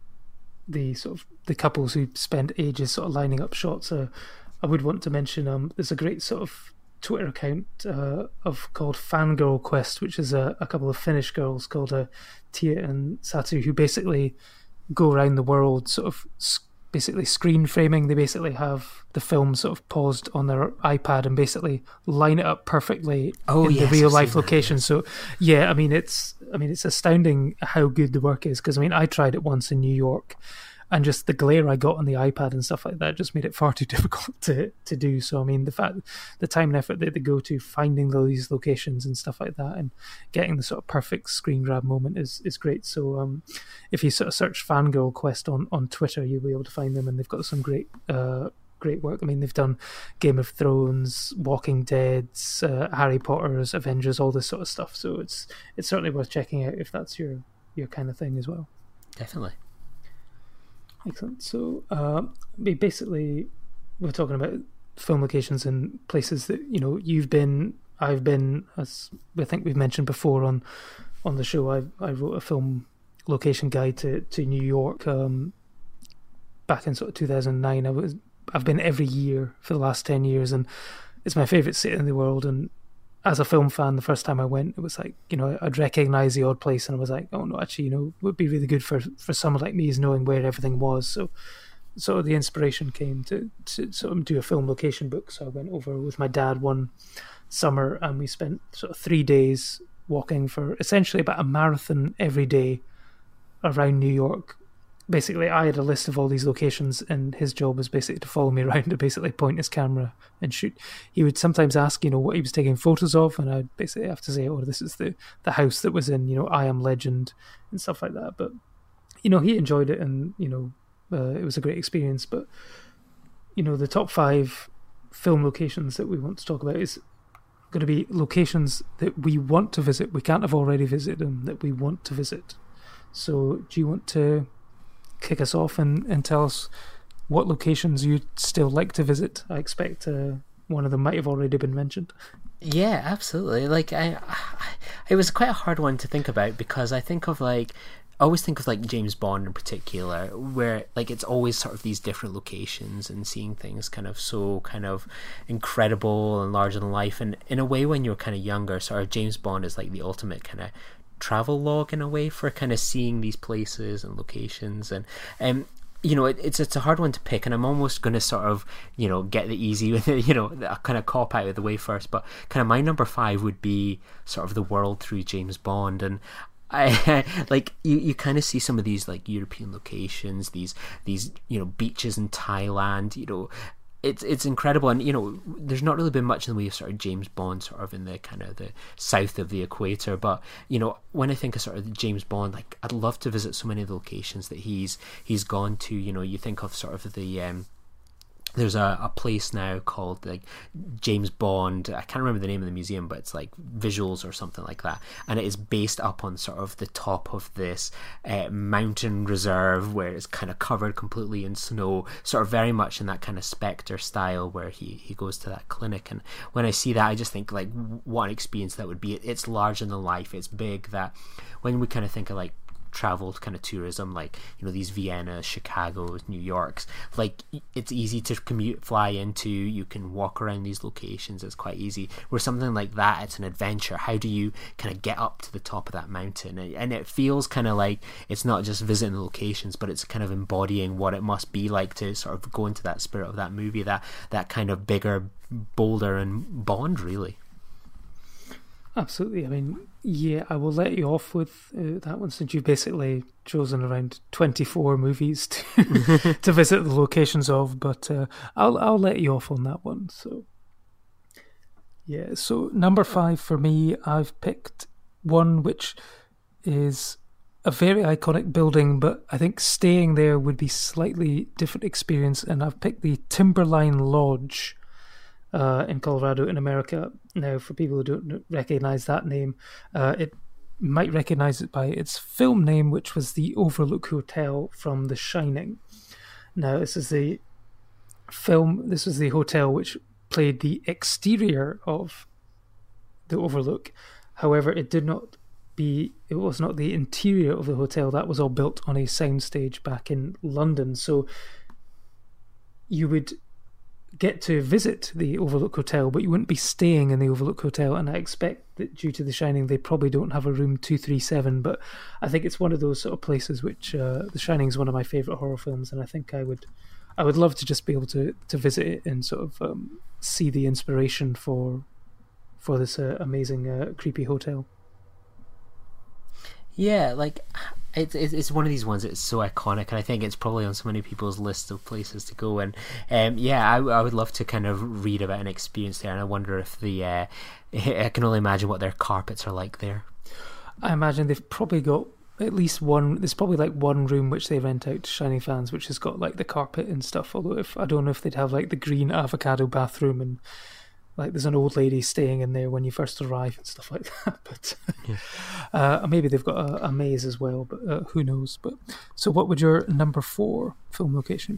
the couples who spend ages sort of lining up shots, I would want to mention there's a great sort of Twitter account called Fangirl Quest, which is a couple of Finnish girls called Tia and Satu, who basically go around the world sort of basically screen framing. They basically have the film sort of paused on their iPad and basically line it up perfectly in the real life location. So yeah, I mean it's astounding how good the work is, because I mean I tried it once in New York, and just the glare I got on the iPad and stuff like that just made it far too difficult to do. So I mean, the time and effort that they go to finding these locations and stuff like that, and getting the sort of perfect screen grab moment is great. So if you sort of search Fangirl Quest on Twitter, you'll be able to find them, and they've got some great work. I mean, they've done Game of Thrones, Walking Dead, Harry Potter's, Avengers, all this sort of stuff. So it's certainly worth checking out if that's your kind of thing as well. Definitely. Excellent. So we're talking about film locations and places that, you know, you've been I've been, as I think we've mentioned before on the show, I wrote a film location guide to New York back in sort of 2009. I've been every year for the last 10 years, and it's my favourite city in the world. And as a film fan, the first time I went, it was like, I'd recognise the odd place, and I was like, oh no, actually, it would be really good for someone like me is knowing where everything was. So sort of the inspiration came to sort of do a film location book. So I went over with my dad one summer, and we spent sort of 3 days walking for essentially about a marathon every day around New York. Basically, I had a list of all these locations, and his job was basically to follow me around, to basically point his camera and shoot. He would sometimes ask, what he was taking photos of, and I'd basically have to say, oh, this is the house that was in, I Am Legend and stuff like that. But, he enjoyed it, and, it was a great experience. But, the top 5 film locations that we want to talk about is going to be locations that we want to visit. We can't have already visited them, that we want to visit. So do you want to kick us off and tell us what locations you'd still like to visit? I expect one of them might have already been mentioned. Yeah, absolutely. Like it was quite a hard one to think about, because I always think of James Bond in particular, where it's always sort of these different locations and seeing things kind of so kind of incredible and larger than life. And in a way, when you're kind of younger, sort of James Bond is like the ultimate kind of travel log in a way for kind of seeing these places and locations. And it's a hard one to pick, and I'm almost going to sort of get the easy with it, kind of cop out of the way first. But kind of my number 5 would be sort of the world through James Bond. And I you kind of see some of these European locations, these beaches in Thailand. It's incredible, and there's not really been much in the way of sort of James Bond sort of in the kind of the south of the equator. But when I think of sort of James Bond, I'd love to visit so many of the locations that he's gone to. You think of sort of the there's a place now called James Bond. I can't remember the name of the museum, but it's like Visuals or something like that, and it is based up on sort of the top of this mountain reserve where it's kind of covered completely in snow, sort of very much in that kind of Spectre style, where he goes to that clinic. And when I see that, I just think what an experience that would be. It's larger than life. It's big. That when we kind of think of travel kind of tourism, these Vienna, Chicago, New Yorks, it's easy to fly into. You can walk around these locations, it's quite easy. Where something like that, it's an adventure. How do you kind of get up to the top of that mountain? And it feels kind of like it's not just visiting the locations, but it's kind of embodying what it must be like to sort of go into that spirit of that movie, that kind of bigger, bolder, and Bond, really. Absolutely. I mean, yeah, I will let you off with that one, since you've basically chosen around 24 movies to to visit the locations of. But I'll let you off on that one. So yeah. So number 5 for me, I've picked one which is a very iconic building, but I think staying there would be slightly different experience. And I've picked the Timberline Lodge in Colorado in America. Now, for people who don't recognize that name, it might recognize it by its film name, which was the Overlook Hotel from The Shining. Now, this is the hotel which played the exterior of the Overlook. However, it was not the interior of the hotel. That was all built on a soundstage back in London. So you would get to visit the Overlook Hotel, but you wouldn't be staying in the Overlook Hotel. And I expect that due to The Shining, they probably don't have a room 237, but I think it's one of those sort of places which The Shining is one of my favourite horror films, and I think I would love to just be able to visit it and sort of see the inspiration for this amazing creepy hotel. Yeah, it's one of these ones that's so iconic, and I think it's probably on so many people's list of places to go. And I would love to kind of read about an experience there, and I wonder if I can only imagine what their carpets are like there. I imagine they've probably got at least one. There's probably one room which they rent out to Shining fans, which has got the carpet and stuff. Although I don't know if they'd have the green avocado bathroom, and there's an old lady staying in there when you first arrive and stuff like that. But maybe they've got a maze as well, but who knows. But so what would your number 4 film location be?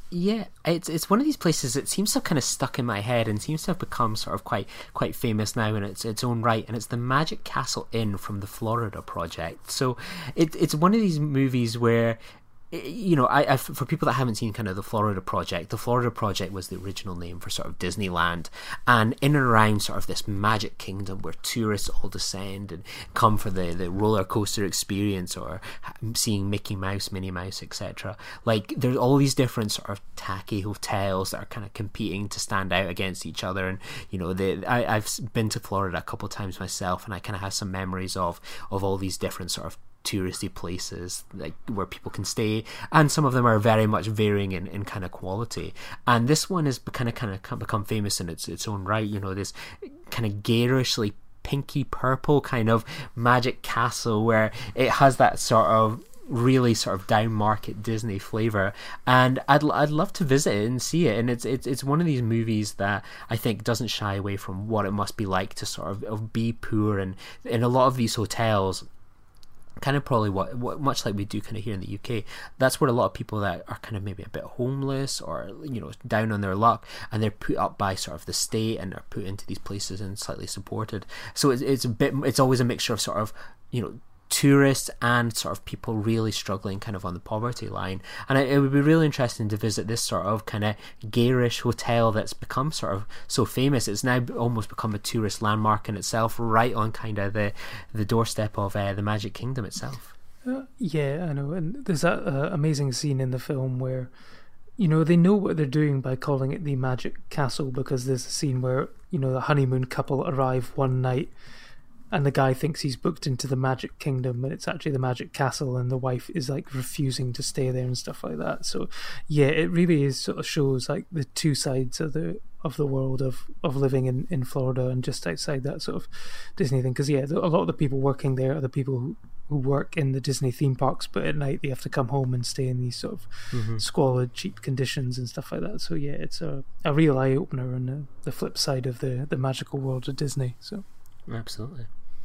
Yeah, it's one of these places that seems to have kind of stuck in my head and seems to have become sort of quite famous now in its own right, and it's the Magic Castle Inn from the Florida Project. So it's one of these movies where, you know, I for people that haven't seen kind of the Florida Project was the original name for sort of Disneyland, and in and around sort of this magic kingdom where tourists all descend and come for the roller coaster experience or seeing Mickey Mouse, Minnie Mouse, etc. Like, there's all these different sort of tacky hotels that are kind of competing to stand out against each other, and you know, I've been to Florida a couple of times myself, and I kind of have some memories of all these different sort of touristy places like where people can stay, and some of them are very much varying in kind of quality, and this one has kind of become famous in its own right. You know, this kind of garishly pinky purple kind of magic castle where it has that sort of really sort of down market Disney flavor, and I'd love to visit it and see it. And it's one of these movies that I think doesn't shy away from what it must be like to sort of be poor, and in a lot of these hotels, kind of probably what much like we do kind of here in the UK, that's where a lot of people that are kind of maybe a bit homeless or, you know, down on their luck, and they're put up by sort of the state and are put into these places and slightly supported. So it's always a mixture of sort of, you know, tourists and sort of people really struggling kind of on the poverty line. And it would be really interesting to visit this sort of kind of garish hotel that's become sort of so famous. It's now almost become a tourist landmark in itself, right on kind of the doorstep of the Magic Kingdom itself. Yeah, I know. And there's that amazing scene in the film where, you know, they know what they're doing by calling it the Magic Castle, because there's a scene where, you know, the honeymoon couple arrive one night and the guy thinks he's booked into the Magic Kingdom, and it's actually the Magic Castle, and the wife is like refusing to stay there and stuff like that. So yeah, it really is sort of shows like the two sides of the world of living in Florida and just outside that sort of Disney thing. Because yeah, a lot of the people working there are the people who work in the Disney theme parks, but at night they have to come home and stay in these sort of squalid, cheap conditions and stuff like that. So yeah, it's a real eye opener on the flip side of the magical world of Disney. So absolutely.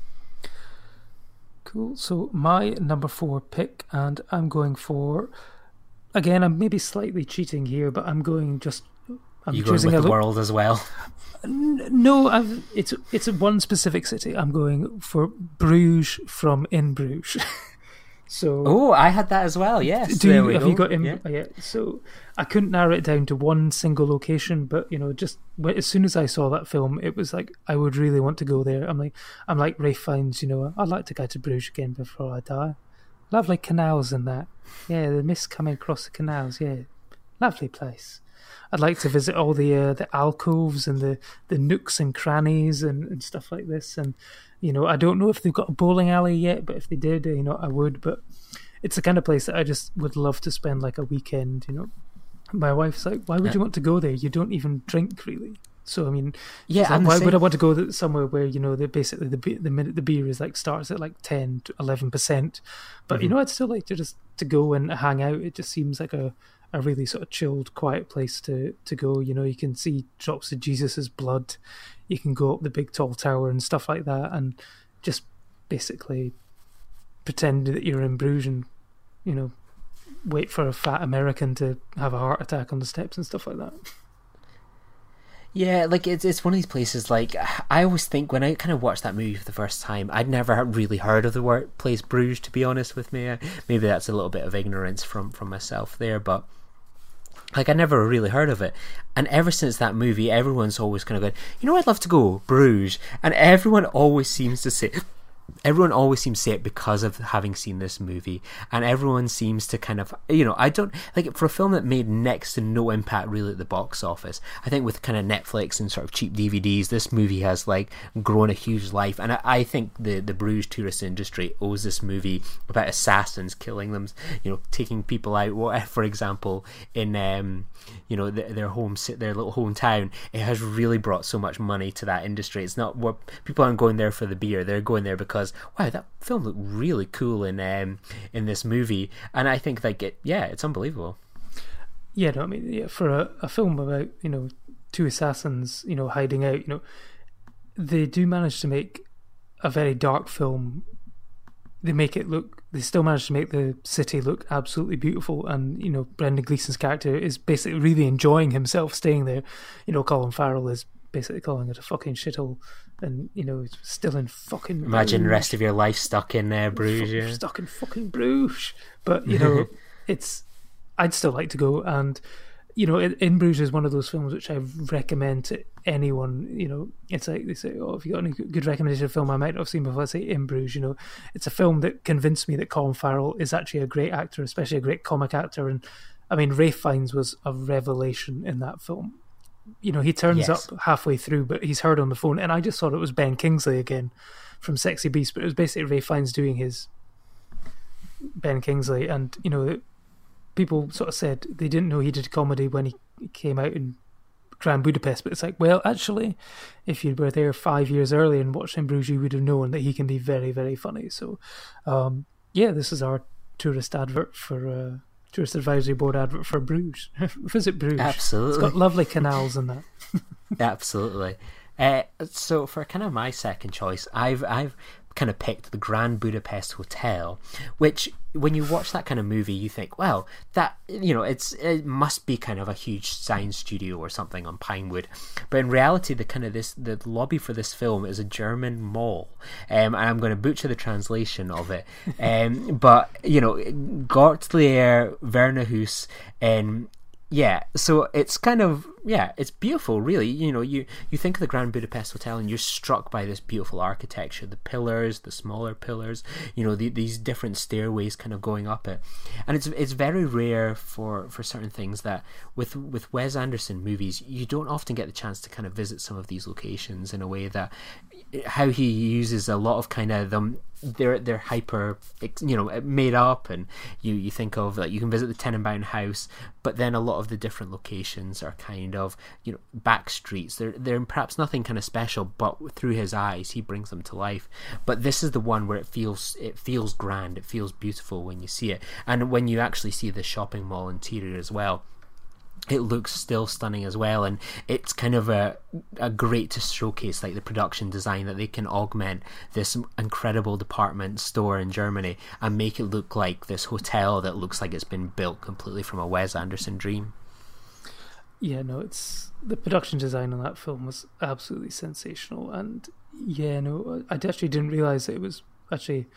Cool. So my number 4 pick, and I'm going for, again, I'm maybe slightly cheating here, but I'm going just. I'm choosing with the world as well. No, it's one specific city. I'm going for Bruges from In Bruges. So I had that as well. Yes. You got In? Yeah. So I couldn't narrow it down to one single location, but you know, just as soon as I saw that film, it was like I would really want to go there. I'm like Ralph Fiennes, you know. I'd like to go to Bruges again before I die. Lovely canals and that. Yeah, the mist coming across the canals. Yeah, lovely place. I'd like to visit all the alcoves and the nooks and crannies and stuff like this. And you know, I don't know if they've got a bowling alley yet, but if they did, you know, I would. But it's the kind of place that I just would love to spend like a weekend. You know, my wife's like, "Why would you want to go there? You don't even drink, really." So I mean, yeah, like, why would I want to go somewhere where, you know, basically the minute the beer is like starts at like 10 to 11%, but you know, I'd still like to go and hang out. It just seems like a really sort of chilled, quiet place to go. You know, you can see drops of Jesus's blood. You can go up the big tall tower and stuff like that, and just basically pretend that you're in Bruges and, you know, wait for a fat American to have a heart attack on the steps and stuff like that. Yeah, like it's one of these places. Like, I always think when I kind of watched that movie for the first time, I'd never really heard of the word place Bruges, to be honest with me. Maybe that's a little bit of ignorance from myself there, but like I never really heard of it. And ever since that movie, everyone's always kind of going, you know, I'd love to go Bruges, and everyone always seems to say it because of having seen this movie, and everyone seems to kind of, you know, I don't like, for a film that made next to no impact really at the box office, I think with kind of Netflix and sort of cheap DVDs, this movie has like grown a huge life. And I think the Bruges tourist industry owes this movie about assassins killing them, you know, taking people out, for example, in you know, their little hometown. It has really brought so much money to that industry. It's not what people aren't going there for the beer, they're going there because, wow, that film looked really cool in this movie. And I think like it's unbelievable. Yeah, no, I mean, yeah, for a film about, you know, two assassins, you know, hiding out, you know, they do manage to make a very dark film. They they still managed to make the city look absolutely beautiful, and you know, Brendan Gleeson's character is basically really enjoying himself staying there. You know, Colin Farrell is basically calling it a fucking shithole, and you know, it's still in fucking Imagine the Bruges. rest of your life stuck in Bruges. Yeah. Stuck in fucking Bruges. But you know, I'd still like to go, and you know, In Bruges is one of those films which I recommend to anyone. You know, it's like they say, oh, if you got any good recommendation film I might not have seen before, I say In Bruges. You know, it's a film that convinced me that Colin Farrell is actually a great actor, especially a great comic actor. And I mean, Ralph Fiennes was a revelation in that film. You know, he turns up halfway through, but he's heard on the phone, and I just thought it was Ben Kingsley again from Sexy Beast, but it was basically Ralph Fiennes doing his Ben Kingsley. And you know, people sort of said they didn't know he did comedy when he came out in Grand Budapest, but it's like, well, actually, if you were there 5 years earlier and watched In Bruges, you would have known that he can be very, very funny. So, yeah, this is our tourist advisory board advert for Bruges. Visit Bruges. Absolutely. It's got lovely canals and that. Absolutely. So for kind of my second choice, I've kind of picked the Grand Budapest Hotel, which when you watch that kind of movie, you think, well, that, you know, it must be kind of a huge science studio or something on Pinewood, but in reality, the lobby for this film is a German mall, and I'm going to butcher the translation of it, but you know, Gortlier Wernerhus, and yeah, so it's kind of, yeah, it's beautiful, really. You know, you think of the Grand Budapest Hotel and you're struck by this beautiful architecture, the pillars, the smaller pillars, you know, these different stairways kind of going up it. And it's very rare for certain things that with Wes Anderson movies, you don't often get the chance to kind of visit some of these locations in a way that how he uses a lot of kind of them. They're hyper, you know, made up, and you think of, like, you can visit the Tenenbaum house, but then a lot of the different locations are kind of, you know, back streets. They're perhaps nothing kind of special, but through his eyes he brings them to life. But this is the one where it feels grand, it feels beautiful when you see it, and when you actually see the shopping mall interior as well, it looks still stunning as well, and it's kind of a great to showcase, like, the production design, that they can augment this incredible department store in Germany and make it look like this hotel that looks like it's been built completely from a Wes Anderson dream. Yeah, no, it's the production design on that film was absolutely sensational, and yeah, no, I actually didn't realise that it was actually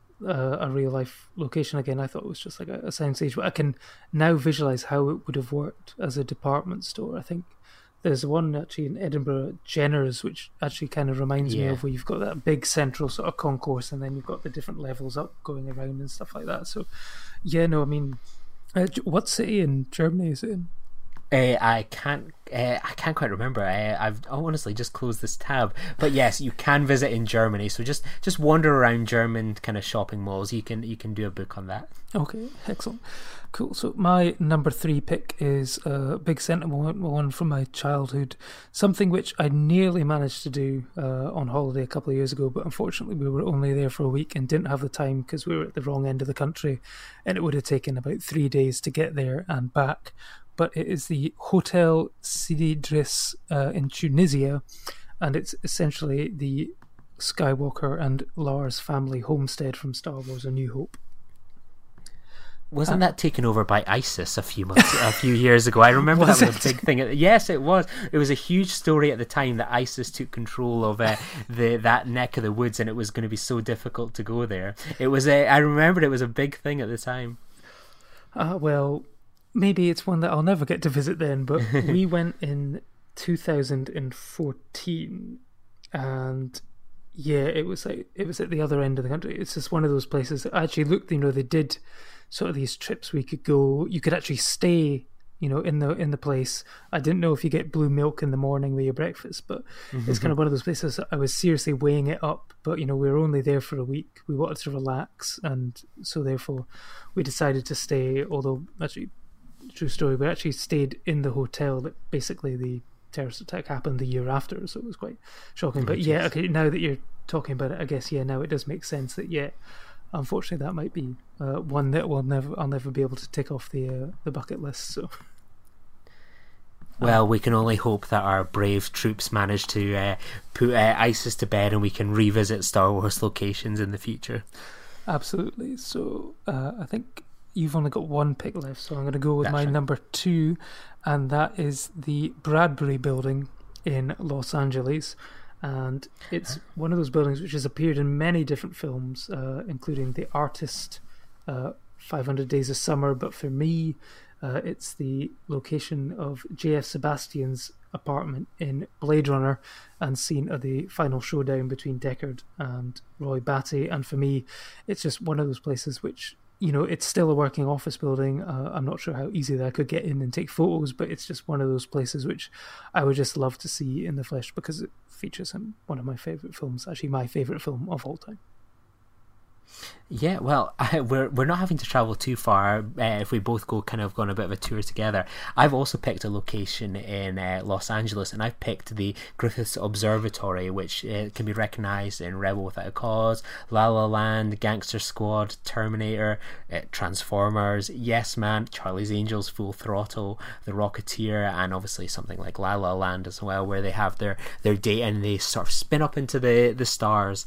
a real life location again. I thought it was just like a soundstage, but I can now visualize how it would have worked as a department store. I think there's one actually in Edinburgh, Jenner's, which actually kind of reminds me of, where you've got that big central sort of concourse, and then you've got the different levels up going around and stuff like that. So yeah, no, I mean, what city in Germany is it in? I can't quite remember. I've honestly just closed this tab, but yes, you can visit in Germany. So just wander around German kind of shopping malls. You can do a book on that. Okay, excellent, cool. So my number 3 pick is a big sentimental one from my childhood. Something which I nearly managed to do on holiday a couple of years ago, but unfortunately we were only there for a week and didn't have the time because we were at the wrong end of the country, and it would have taken about 3 days to get there and back. But it is the Hotel Sidi Driss in Tunisia, and it's essentially the Skywalker and Lars family homestead from Star Wars: A New Hope. Wasn't that taken over by ISIS a few years ago? I remember that was a big thing. Yes, it was. It was a huge story at the time that ISIS took control of that neck of the woods, and it was going to be so difficult to go there. It was. I remember it was a big thing at the time. Well, maybe it's one that I'll never get to visit then, but we went in 2014, and yeah, it was at the other end of the country. It's just one of those places that I actually looked, you know, they did sort of these trips we could go, you could actually stay, you know, in the place. I didn't know if you get blue milk in the morning with your breakfast, but it's kind of one of those places I was seriously weighing it up, but you know, we were only there for a week. We wanted to relax, and so therefore we decided to stay, although actually, true story, we actually stayed in the hotel that basically the terrorist attack happened the year after, so it was quite shocking. But yeah, okay, now that you're talking about it, I guess, yeah, now it does make sense that, yeah, unfortunately that might be one that I'll never be able to tick off the bucket list. So well, we can only hope that our brave troops manage to put ISIS to bed and we can revisit Star Wars locations in the future. Absolutely. So I think you've only got one pick left, so I'm going to go with That's my right. number 2, and that is the Bradbury Building in Los Angeles. And it's one of those buildings which has appeared in many different films, including The Artist, 500 Days of Summer. But for me, it's the location of J.F. Sebastian's apartment in Blade Runner and scene of the final showdown between Deckard and Roy Batty. And for me, it's just one of those places which, it's still a working office building. I'm not sure how easy that I could get in and take photos, but it's just one of those places which I would just love to see in the flesh because it features in one of my favourite films, actually my favourite film of all time. Yeah, well, we're not having to travel too far if we both go on a bit of a tour together. I've also picked a location in Los Angeles, and I've picked the Griffith Observatory, which can be recognised in Rebel Without a Cause, La La Land, Gangster Squad, Terminator, Transformers, Yes Man, Charlie's Angels, Full Throttle, The Rocketeer, and obviously something like La La Land as well, where they have their date and they sort of spin up into the stars.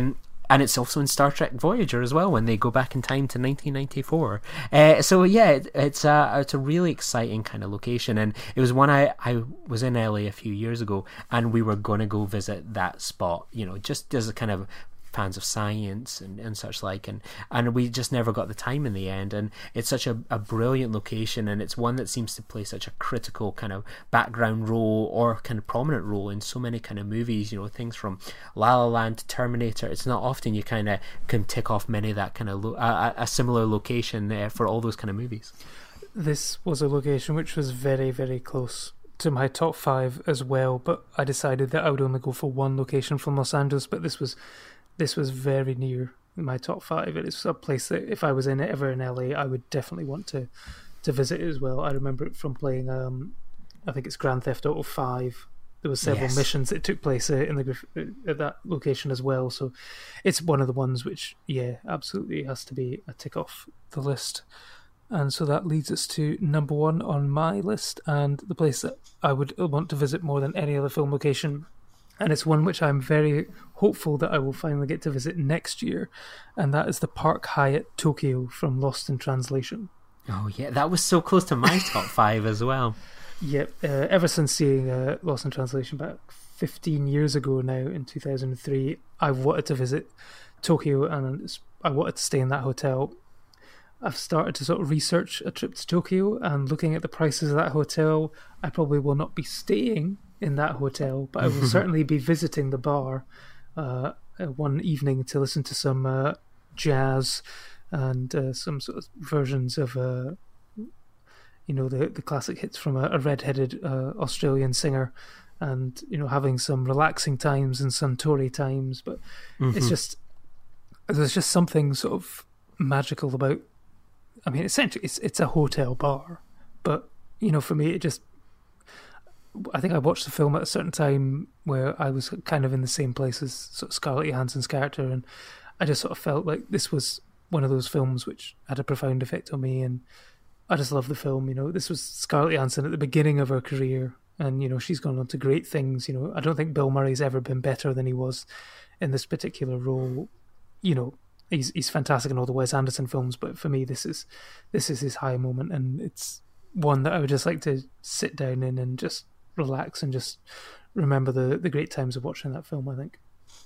And it's also in Star Trek Voyager as well when they go back in time to 1994. So yeah, it's a really exciting kind of location, and it was one I was in LA a few years ago, and we were going to go visit that spot, just as a kind of fans of science and such like, and we just never got the time in the end. And it's such a brilliant location, and it's one that seems to play such a critical kind of background role or kind of prominent role in so many kind of movies, things from La La Land to Terminator. It's not often you kind of can tick off many of that kind of a similar location there for all those kind of movies. This was a location which was very, very close to my top 5 as well, but I decided that I would only go for one location from Los Angeles, but this was very near my top 5. It is a place that if I was ever in LA, I would definitely want to visit it as well. I remember it from playing, I think it's Grand Theft Auto 5. There were several missions that took place at that location as well. So it's one of the ones which, yeah, absolutely has to be a tick off the list. And so that leads us to number 1 on my list, and the place that I would want to visit more than any other film location. And it's one which I'm very hopeful that I will finally get to visit next year, and that is the Park Hyatt Tokyo from Lost in Translation. Oh yeah, that was so close to my top 5 as well. Yep, ever since seeing Lost in Translation back 15 years ago now in 2003, I've wanted to visit Tokyo, and I wanted to stay in that hotel. I've started to sort of research a trip to Tokyo, and looking at the prices of that hotel, I probably will not be staying in that hotel, but I will certainly be visiting the bar one evening to listen to some jazz and some sort of versions of the classic hits from a red-headed Australian singer, and having some relaxing times and Suntory times. But it's just, there's just something sort of magical about, I mean, essentially it's a hotel bar, but for me it just, I think I watched the film at a certain time where I was kind of in the same place as sort of Scarlett Johansson's character, and I just sort of felt like this was one of those films which had a profound effect on me, and I just love the film. This was Scarlett Johansson at the beginning of her career, and she's gone on to great things. I don't think Bill Murray's ever been better than he was in this particular role. He's fantastic in all the Wes Anderson films, but for me this is his high moment, and it's one that I would just like to sit down in and just relax and just remember the great times of watching that film, I think.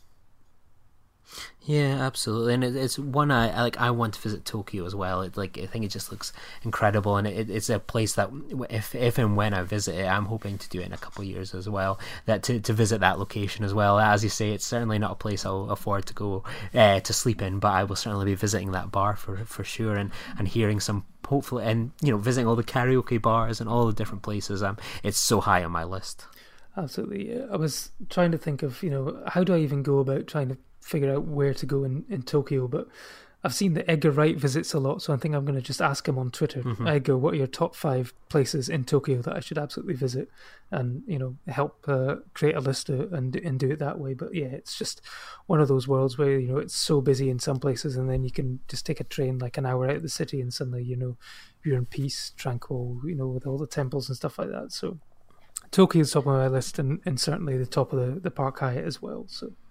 Yeah, absolutely, and it's one I want to visit Tokyo as well. I think it just looks incredible, and it's a place that if and when I visit it, I'm hoping to do it in a couple of years as well. That to visit that location as well. As you say, it's certainly not a place I'll afford to go to sleep in, but I will certainly be visiting that bar for sure, and hearing some, hopefully, and visiting all the karaoke bars and all the different places. It's so high on my list. Absolutely. I was trying to think of how do I even go about trying to figure out where to go in Tokyo, but I've seen that Edgar Wright visits a lot, so I think I'm going to just ask him on Twitter, Edgar, what are your top 5 places in Tokyo that I should absolutely visit, and help create a list and do it that way. But yeah, it's just one of those worlds where it's so busy in some places, and then you can just take a train like an hour out of the city, and suddenly you're in peace, tranquil, with all the temples and stuff like that. So Tokyo's top of my list, and certainly the top of the Park Hyatt as well. So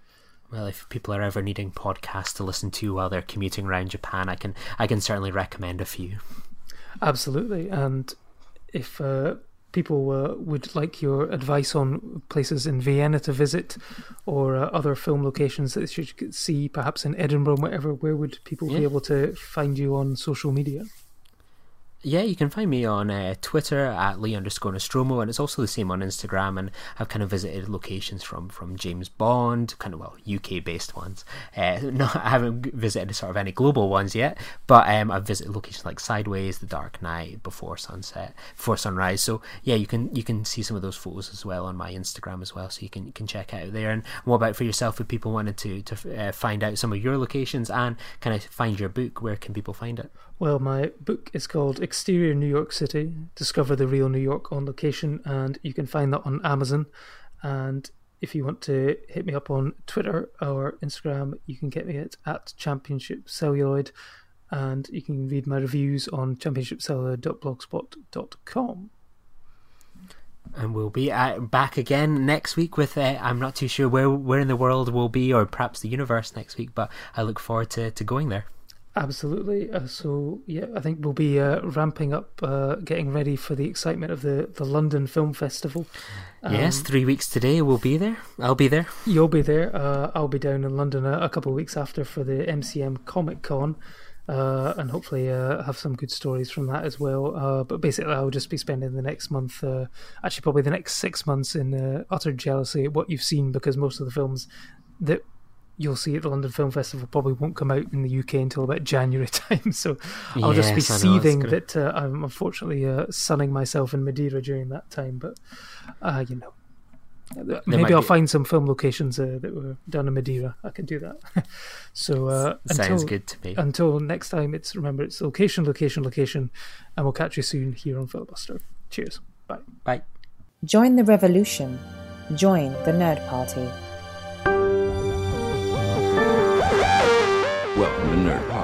Well, if people are ever needing podcasts to listen to while they're commuting around Japan, I can certainly recommend a few. Absolutely. And if people would like your advice on places in Vienna to visit, or other film locations that they should see, perhaps in Edinburgh, whatever, where would people be able to find you on social media? Yeah, you can find me on Twitter at Lee_Nostromo, and it's also the same on Instagram. And I've kind of visited locations from James Bond, kind of, well, UK based ones. No, I haven't visited sort of any global ones yet, but I've visited locations like Sideways, The Dark Knight, Before Sunrise. So yeah, you can see some of those photos as well on my Instagram as well. So you can check it out there. And what about for yourself? If people wanted to find out some of your locations and kind of find your book, where can people find it? Well, my book is called Exterior New York City, Discover the Real New York on Location, and you can find that on Amazon. And if you want to hit me up on Twitter or Instagram, you can get me at Championship Celluloid, and you can read my reviews on championshipcelluloid.blogspot.com. And we'll be back again next week with, I'm not too sure where in the world we'll be, or perhaps the universe next week, but I look forward to going there. Absolutely. So yeah, I think we'll be ramping up, getting ready for the excitement of the London Film Festival. Yes, 3 weeks today we'll be there. I'll be there. You'll be there. I'll be down in London a couple of weeks after for the MCM Comic Con, and hopefully have some good stories from that as well. But basically I'll just be spending the next month, actually probably the next 6 months, in utter jealousy at what you've seen, because most of the films that you'll see at the London Film Festival probably won't come out in the UK until about January time, so I'll just be seething that I'm unfortunately sunning myself in Madeira during that time. But maybe I'll find some film locations that were done in Madeira. I can do that. So sounds good to me. Until next time, it's location, and we'll catch you soon here on Filibuster. Cheers. Bye. Join the revolution. Join the Nerd Party. Welcome to Nerd Party.